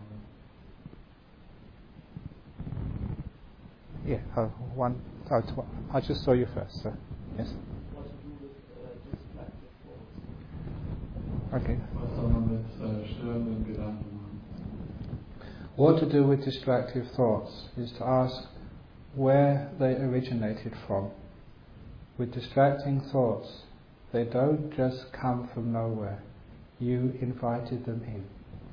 S1: Yeah, uh, one. Oh, tw- I just saw you first, sir. Yes?
S3: What to do with uh, distracted thoughts?
S1: Okay.
S2: Was soll man mit äh, störenden Gedanken machen?
S1: What to do with distractive thoughts is to ask where they originated from. With distracting thoughts, they don't just come from nowhere. You invited them in.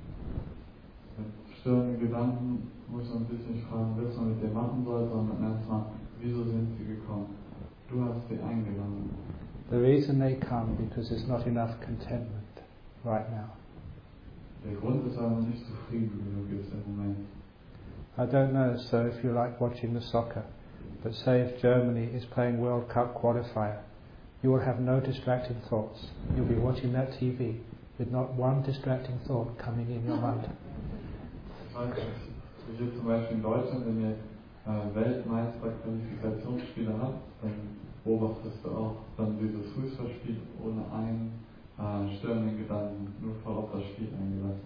S2: Mit störenden Gedanken muss man sich nicht fragen, was man mit dir machen soll, sondern erstmal, wieso sind sie gekommen? Du hast sie eingeladen.
S1: The reason they come because there's not enough contentment right now.
S2: Der Grund ist, weil man nicht zufrieden genug ist im Moment.
S1: I don't know, so if you like watching the soccer, but say if Germany is playing World Cup qualifier, you will have no distracting thoughts. You'll be watching that T V with not one distracting thought coming in your mind.
S2: Ich weiß nicht, hier zum Beispiel in Deutschland, wenn ihr äh, Weltmeister-Qualifikationsspiele habt, dann beobachtest du auch dann dieses Fußballspiel ohne einen äh, störenden Gedanken, nur voll auf das Spiel eingelassen.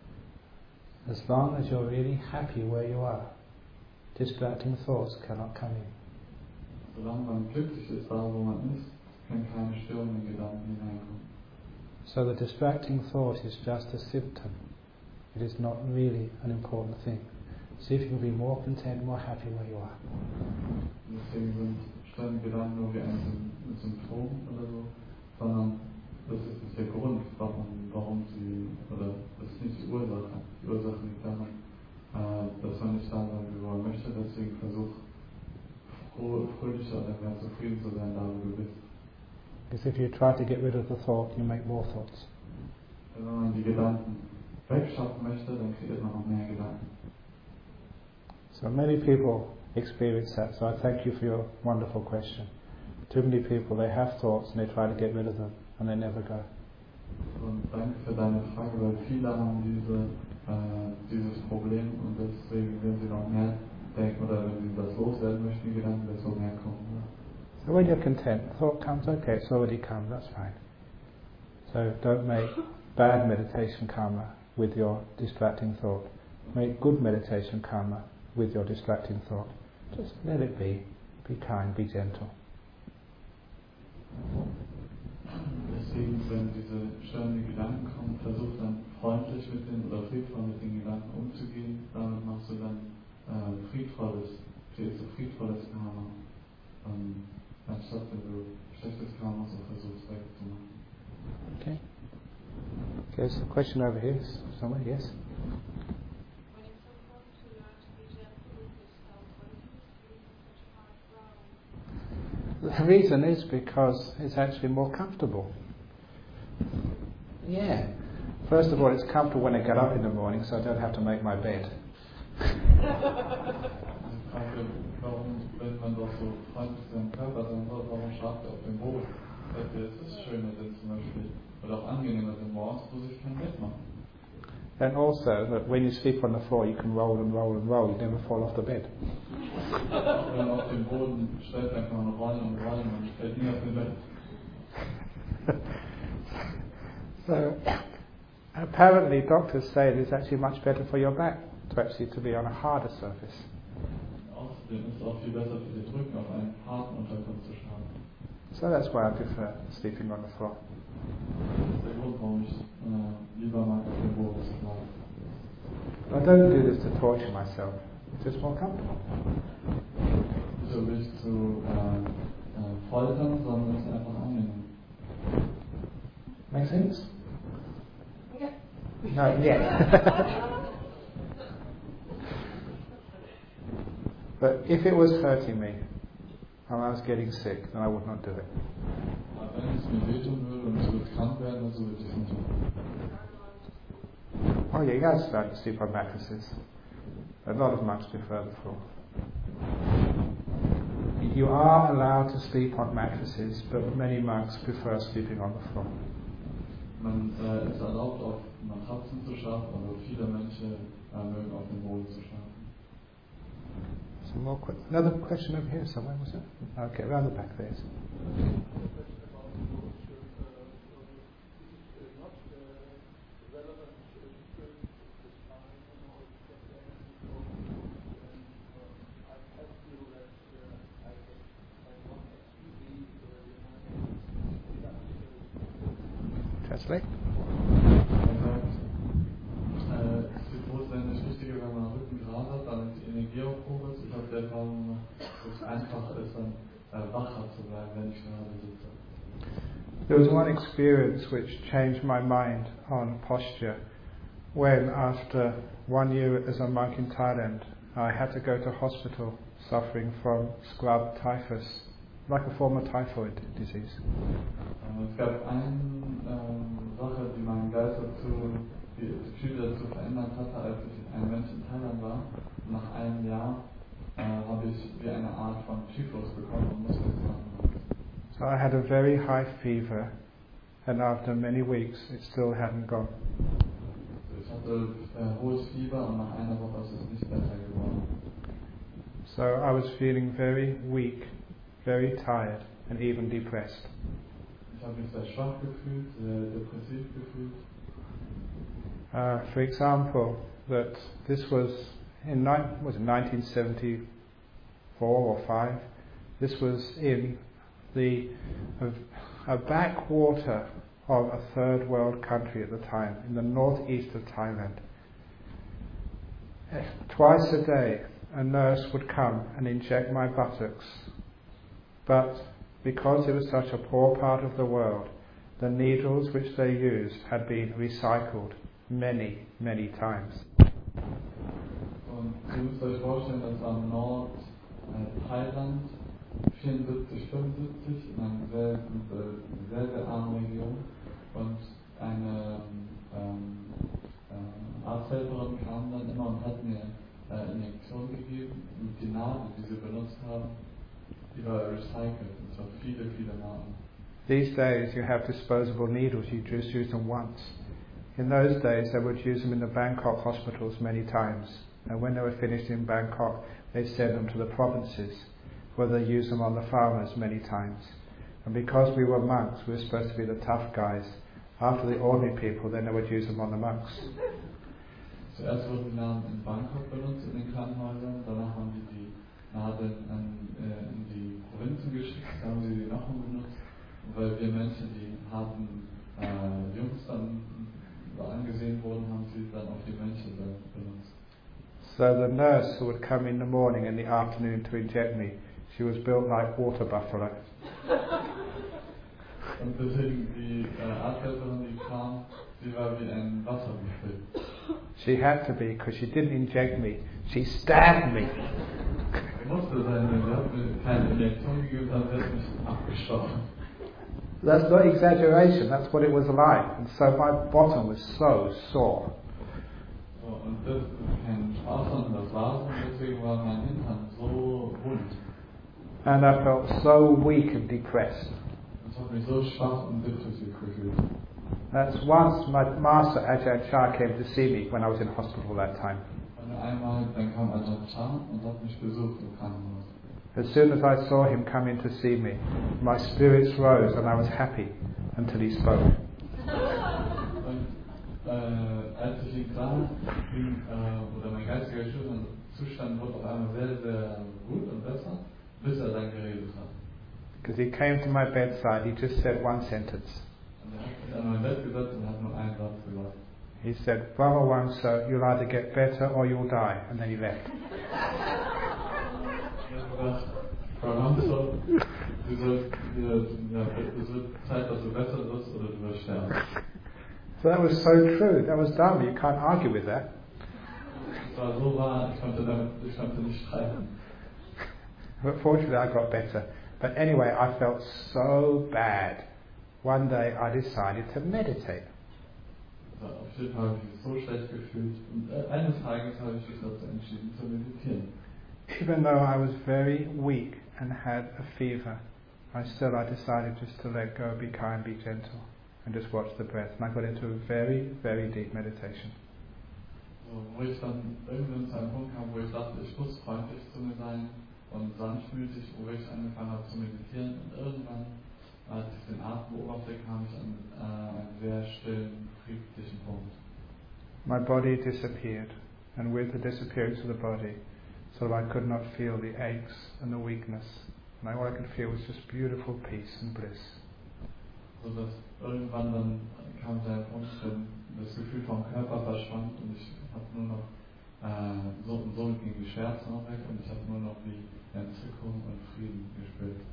S1: As long as you're really happy where you are, distracting thoughts cannot come in.
S2: Solange man glücklich ist, da wo man ist, können keine störenden Gedanken hineinkommen.
S1: So the distracting thought is just a symptom. It is not really an important thing. See if you can be more content, more happy where you are.
S2: Deswegen sind störende Gedanken nur wie ein Symptom oder so, sondern das ist nicht der Grund, warum, warum sie, oder das ist nicht die Ursache. Die Ursache liegt daran, äh, dass man nicht da sein will, wo man möchte, deswegen versuch froh, fröhlicher oder mehr zufrieden zu sein, da wo du bist.
S1: Because if you try to get rid of the thought, you make more thoughts.
S2: Wenn man die Gedanken wegschaffen möchte, dann kreiert man noch mehr Gedanken.
S1: So many people experience that, so I thank you for your wonderful question. Too many people, they have thoughts and they try to get rid of them and they never go.
S2: Und danke für deine Frage, weil viele haben diese, äh, dieses Problem und deswegen, wenn sie noch mehr denken oder wenn sie das loswerden möchten, die Gedanken, desto mehr kommen.
S1: So when you're content, thought comes, okay, it's already come, that's fine. So don't make bad meditation karma with your distracting thought. Make good meditation karma with your distracting thought. Just let it be. Be kind, be gentle.
S2: Deswegen, wenn diese störenden Gedanken kommen, versuch dann freundlich mit den oder friedvoll mit den Gedanken umzugehen. Damit machst du dann äh, friedvolles, kriegst du friedvolles Karma. Ähm, anstatt wenn du schlechtes Karma so versuchst wegzumachen.
S1: Okay. Okay, so a question over here, somewhere, yes?
S4: When it's so hard to learn to be gentle with yourself, why do you feel such hard ground?
S1: The reason is because it's actually more comfortable. Yeah. First of all, it's comfortable when I get up in the morning, so I don't have to make my bed.
S2: Warum, wenn man doch so freundlich seinem Körper sein soll, warum schlaft er auf dem Boden? Es ist schöner, denn zum Beispiel, oder auch angenehmer, denn morgens muss ich kein Bett machen.
S1: And also, that when you sleep on the floor, you can roll and roll and roll, you never fall off the bed.
S2: Wenn man auf dem Boden stellt, einfach mal rollen und rollen und fällt nie auf den Bett.
S1: So, apparently doctors say it is actually much better for your back to actually to be on a harder surface.
S2: Außerdem ist es auch viel besser für den Rücken, auf einem harten Untergrund zu schlafen.
S1: So that's why I prefer sleeping on the floor.
S2: Das ist der Grund, warum ich äh, lieber mag, auf dem Boden zu schlafen.
S1: I don't do this to torture myself. It's just more comfortable.
S2: Nicht um mich zu äh, äh, foltern, sondern es ist einfach angenehm.
S1: Make sense?
S4: Yeah.
S1: Not yet. But if it was hurting me and I was getting sick, then I would not do it.
S2: Aber wenn es mir wehtun würde und ich würde krank werden, dann würde ich es nicht machen.
S1: Oh yeah, you guys start to sleep on mattresses. A lot of monks prefer the floor. You are allowed to sleep on mattresses, but many monks prefer sleeping on the floor.
S2: Man äh, ist erlaubt, auf Matratzen zu schlafen, aber viele Menschen äh, mögen auf dem Boden zu schlafen.
S1: Some more que- Another question over here somewhere, was it? Okay, around the back there. Translate.
S2: Er sagt, äh, es wird wohl sein, nicht wichtiger, wenn man
S1: There was one experience which changed my mind on posture when, after one year as a monk in Thailand, I had to go to hospital suffering from scrub typhus, like a form of typhoid disease.
S2: Es gab eine ähm, Sache, die meinen Geist dazu, die Attitüde dazu verändert hatte, als ich ein Mensch in Thailand war. Nach einem Jahr äh, habe ich wie eine Art von Typhus bekommen und musste jetzt machen.
S1: So I had a very high fever, and after many weeks it still hadn't gone.
S2: Ich hatte äh, hohes Fieber und nach einer Woche ist es nicht besser geworden.
S1: So I was feeling very weak, very tired, and even depressed.
S2: Ich habe mich sehr schwach gefühlt, sehr depressiv gefühlt.
S1: Uh, for example, that this was in ni- was it nineteen seventy-four or five. This was in the a, a backwater of a third world country at the time, in the northeast of Thailand. Twice a day, a nurse would come and inject my buttocks, but because it was such a poor part of the world, the needles which they used had been recycled many, many times.
S2: Und ihr müsst euch vorstellen, dass am Nord äh, Thailand vierundsiebzig, fünfundsiebzig in einer sehr, sehr, sehr armen Region und eine ähm, äh, Arzthelferin kam dann immer und hat mir äh, Injektionen gegeben und die Nadel, die sie benutzt haben, die war recycelt. Es war viele, viele Nadeln.
S1: These days you have disposable needles, you just use them once. In those days they would use them in the Bangkok hospitals many times, and when they were finished in Bangkok they sent them to the provinces where they used them on the farmers many times. And because we were monks, we were supposed to be the tough guys. After the ordinary people, then they would use them on the monks.
S2: Zuerst wurden die Nadeln in Bangkok benutzt, in den Krankenhäusern, danach haben sie die Nadeln an, äh, in die Provinzen geschickt, dann haben sie die nochmal benutzt, weil wir Menschen, die harten äh, Jungs dann angesehen wurden, haben sie dann auf die Mönche dann benutzt.
S1: So the nurse who would come in the morning and the afternoon to inject me, she was built like water buffalo.
S2: Und deswegen die äh, Arzthelferin, die kam, sie war wie ein Wasserbüffel.
S1: She had to be, because she didn't inject me, she stabbed me.
S2: Musste sein, denn sie hat mir keine Injektion gegeben, dann hat sie mich abgestochen.
S1: That's not exaggeration, that's what it was like. And so my bottom was so sore.
S2: So, und das ist kein Spaß, sondern das war's, und deswegen war mein Hintern so wund.
S1: And I felt so weak and depressed.
S2: Das hat mich so schwach und depressiv gefühlt.
S1: That's once my master Ajahn Chah came to see me when I was in hospital that time.
S2: Und einmal, dann kam Ajahn Chah und hat mich besucht im Krankenhaus.
S1: As soon as I saw him come in to see me, my spirits rose and I was happy until he spoke.
S2: Und äh, als ich ihn sah, ging, äh, oder mein geistiger Zustand wurde auf einmal sehr, sehr gut und besser, bis er dann geredet hat.
S1: Because he came to my bedside, he just said one sentence.
S2: Und er hat sich an mein Bett gesetzt und hat nur einen Satz gesagt.
S1: He said, Brahma Wamsa, you'll either get better or you'll die. And then he left.
S2: Frau Ramsdorf, du sollst, ja, es wird Zeit, dass du besser wirst oder du wirst sterben.
S1: So that was so true. That was Dharma. You can't argue with that.
S2: Es war so wahr, ich konnte damit, ich konnte nicht streiten.
S1: But fortunately I got better. But anyway, I felt so bad. One day I decided to meditate.
S2: Also auf jeden Fall habe ich mich so schlecht gefühlt und eines Tages habe ich mich dazu entschieden zu meditieren.
S1: Even though I was very weak and had a fever, I still I decided just to let go, be kind, be gentle, and just watch the breath. And I got into a very, very deep meditation.
S2: So, wo ich dann irgendwann zu einem Punkt kam, wo ich dachte, ich muss freundlich zu mir sein und sanftmütig, wo ich angefangen habe zu meditieren. Und irgendwann, als ich den Atem beobachtete, kam ich an äh, einen sehr stillen, friedlichen Punkt.
S1: My body disappeared, and with the disappearance of the body, so I could not feel the aches and the weakness. And all I could feel was just beautiful peace and bliss.
S2: So dass irgendwann dann kam der Punkt, wenn das Gefühl vom Körper verschwand und ich habe nur noch äh, so und so gingen die Schmerzen auch weg und ich habe nur noch wie Entzückung und Frieden gespürt.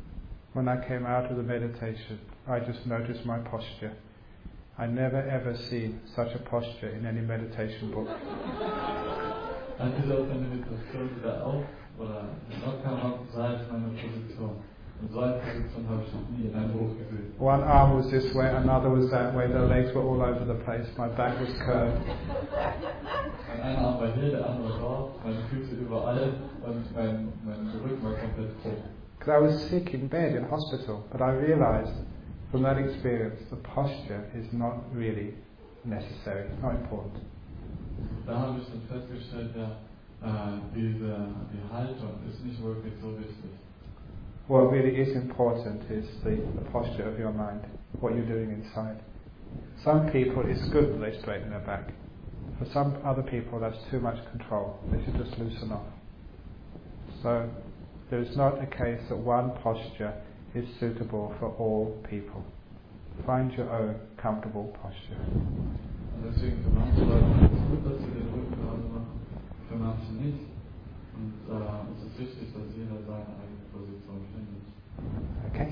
S1: when I came out of the meditation, I just noticed my posture. I never ever seen such a posture in any meditation book.
S2: Als ich aus der Meditation wieder auf oder locker habe, sah ich meine Position. Und so eine Position habe ich noch nie in einem Buch gesehen.
S1: One arm was this way, another was that way, the legs were all over the place, my back was curved.
S2: Mein einer Arm war hier, der andere dort, meine Füße überall und mein, mein Rücken war komplett krumm.
S1: Because I was sick in bed in hospital, but I realized from that experience the posture is not really necessary, not important.
S2: Da habe ich dann festgestellt, ja, äh, diese, die Haltung ist nicht wirklich so wichtig.
S1: What really is important is the, the posture of your mind, what you're doing inside. Some people, it's good that they straighten their back. For some other people, that's too much control. They should just loosen off. So, there is not a case that one posture is suitable for all people. Find your own comfortable posture.
S2: Und deswegen für manche Leute ist es gut, dass sie den Rücken gerade machen, für manche nicht. Und äh, es ist wichtig, dass jeder seine eigene Position findet.
S1: Okay.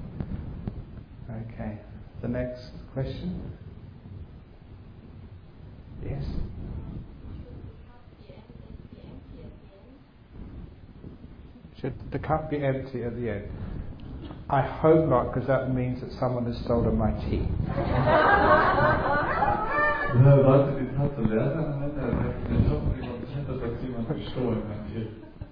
S1: Okay. The next question. Yes. Should the cup be empty at the end? I hope not, because that means that someone has stolen my tea.
S2: Ja, sollte die Tasse leer sein am Ende, dann ich hoffe, ich hätte das jemand gestohlen, mein Tee.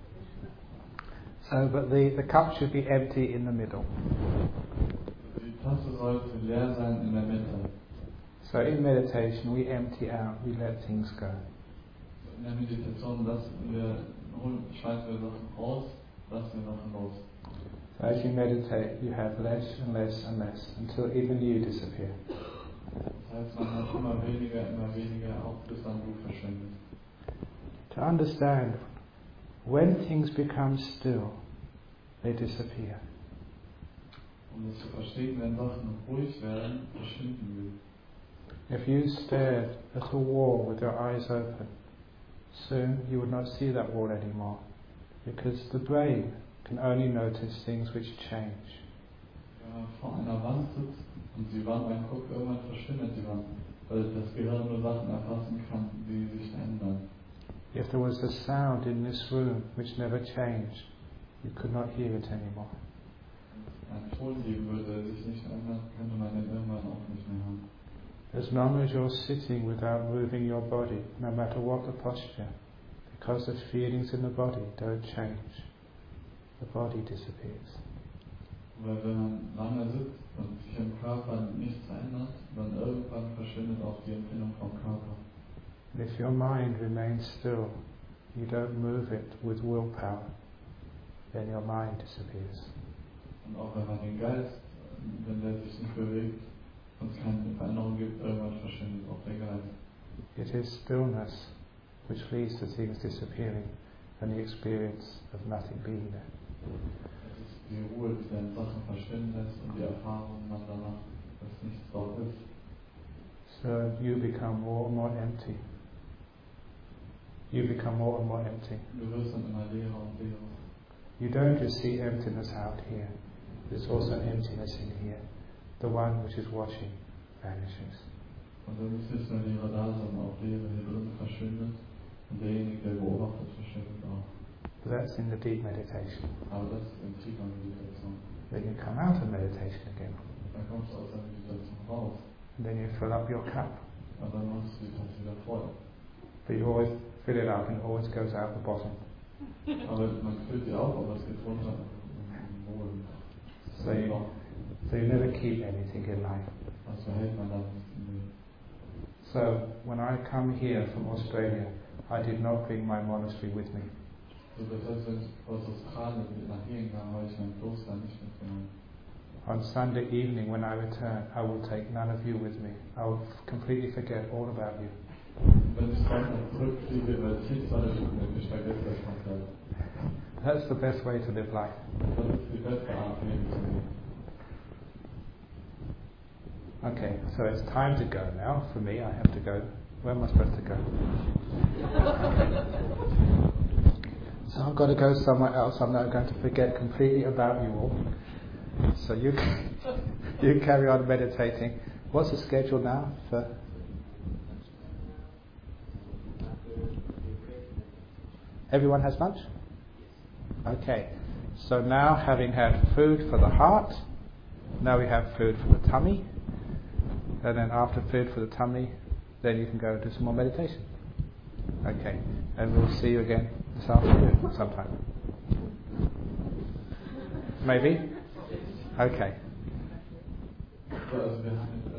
S1: So, but the, the cup should be empty in the middle.
S2: Die Tasse sollte leer sein in der Mitte.
S1: So in meditation we empty out, we let things go.
S2: In der Meditation lassen wir, holen, schmeißen wir Sachen raus, lassen wir Sachen los.
S1: So as you meditate, you have less and less and less until even you disappear.
S2: Das heißt, man hat immer weniger, immer weniger, auch bis dann du verschwindet.
S1: To understand, when things become still, they disappear.
S2: Um das zu verstehen, wenn Sachen ruhig werden, verschwinden wir.
S1: If you stared at a wall with your eyes open, soon you would not see that wall anymore, because the brain can only notice things which change.
S2: Wenn man vor einer Wand sitzt und die Wand anguckt, irgendwann verschwindet die Wand, weil das Gehirn nur Sachen erfassen kann, die sich ändern.
S1: If there was a sound in this room which never changed, you could not hear it anymore.
S2: Wenn es einen Ton geben würde, der sich nicht ändert, könnte man den irgendwann auch nicht mehr hören.
S1: As long as you're sitting without moving your body, no matter what the posture, because the feelings in the body don't change, the body disappears.
S2: Weil wenn man lange sitzt und sich im Körper nichts verändert, dann irgendwann verschwindet auch die Empfindung vom Körper.
S1: And if your mind remains still, you don't move it with willpower, then your mind disappears.
S2: Und auch wenn man den Geist, wenn der sich nicht bewegt, und es keine Veränderung gibt, irgendwann verschwindet auch der Geist.
S1: It is stillness which leads to things disappearing and the experience of nothing being there.
S2: Es ist die Ruhe, die dann Sachen verschwinden lässt und die Erfahrung man danach, dass nichts dort ist.
S1: So you become more and more empty. You become more and more empty.
S2: Du wirst dann immer leerer und leerer.
S1: You don't just see emptiness out here. There's also emptiness in here. The one which is watching vanishes.
S2: Und dann ist nicht nur Leere da, sondern auch Leere hier drin verschwindet. Und derjenige, der beobachtet, verschwindet auch.
S1: But that's in the deep meditation.
S2: Aber das ist in tiefer Meditation.
S1: Then you come out of meditation again.
S2: Dann kommst du aus der Meditation raus.
S1: And then you fill up your cup.
S2: Und dann machst du die Tasse wieder voll.
S1: But you always fill it up and it always goes out the bottom.
S2: Aber man füllt die auf, aber es geht runter im Boden.
S1: So you, so you never keep anything in life.
S2: Was behält man dann nicht im Leben?
S1: So when I come here from Australia, I did not bring my monastery with me.
S2: So das heißt, wenn ich aus Australien nach hier kam, habe ich mein Kloster nicht mitgenommen.
S1: On Sunday evening when I return, I will take none of you with me. I will completely forget all about you.
S2: Wenn ich Sonntag zurückfliege, werde ich nichts alles mitnehmen. Ich vergesse das komplett.
S1: That's the best way to live life.
S2: Das ist die beste Art, Leben zu leben.
S1: Okay, so it's time to go now. For me, I have to go. Where am I supposed to go? So I've got to go somewhere else. I'm now going to forget completely about you all. So you you carry on meditating. What's the schedule now for? Everyone has lunch? Okay. So now, having had food for the heart, now we have food for the tummy. And then after food for the tummy, then you can go do some more meditation. Okay. And we'll see you again this afternoon sometime. Maybe? Okay.
S2: Also wir haben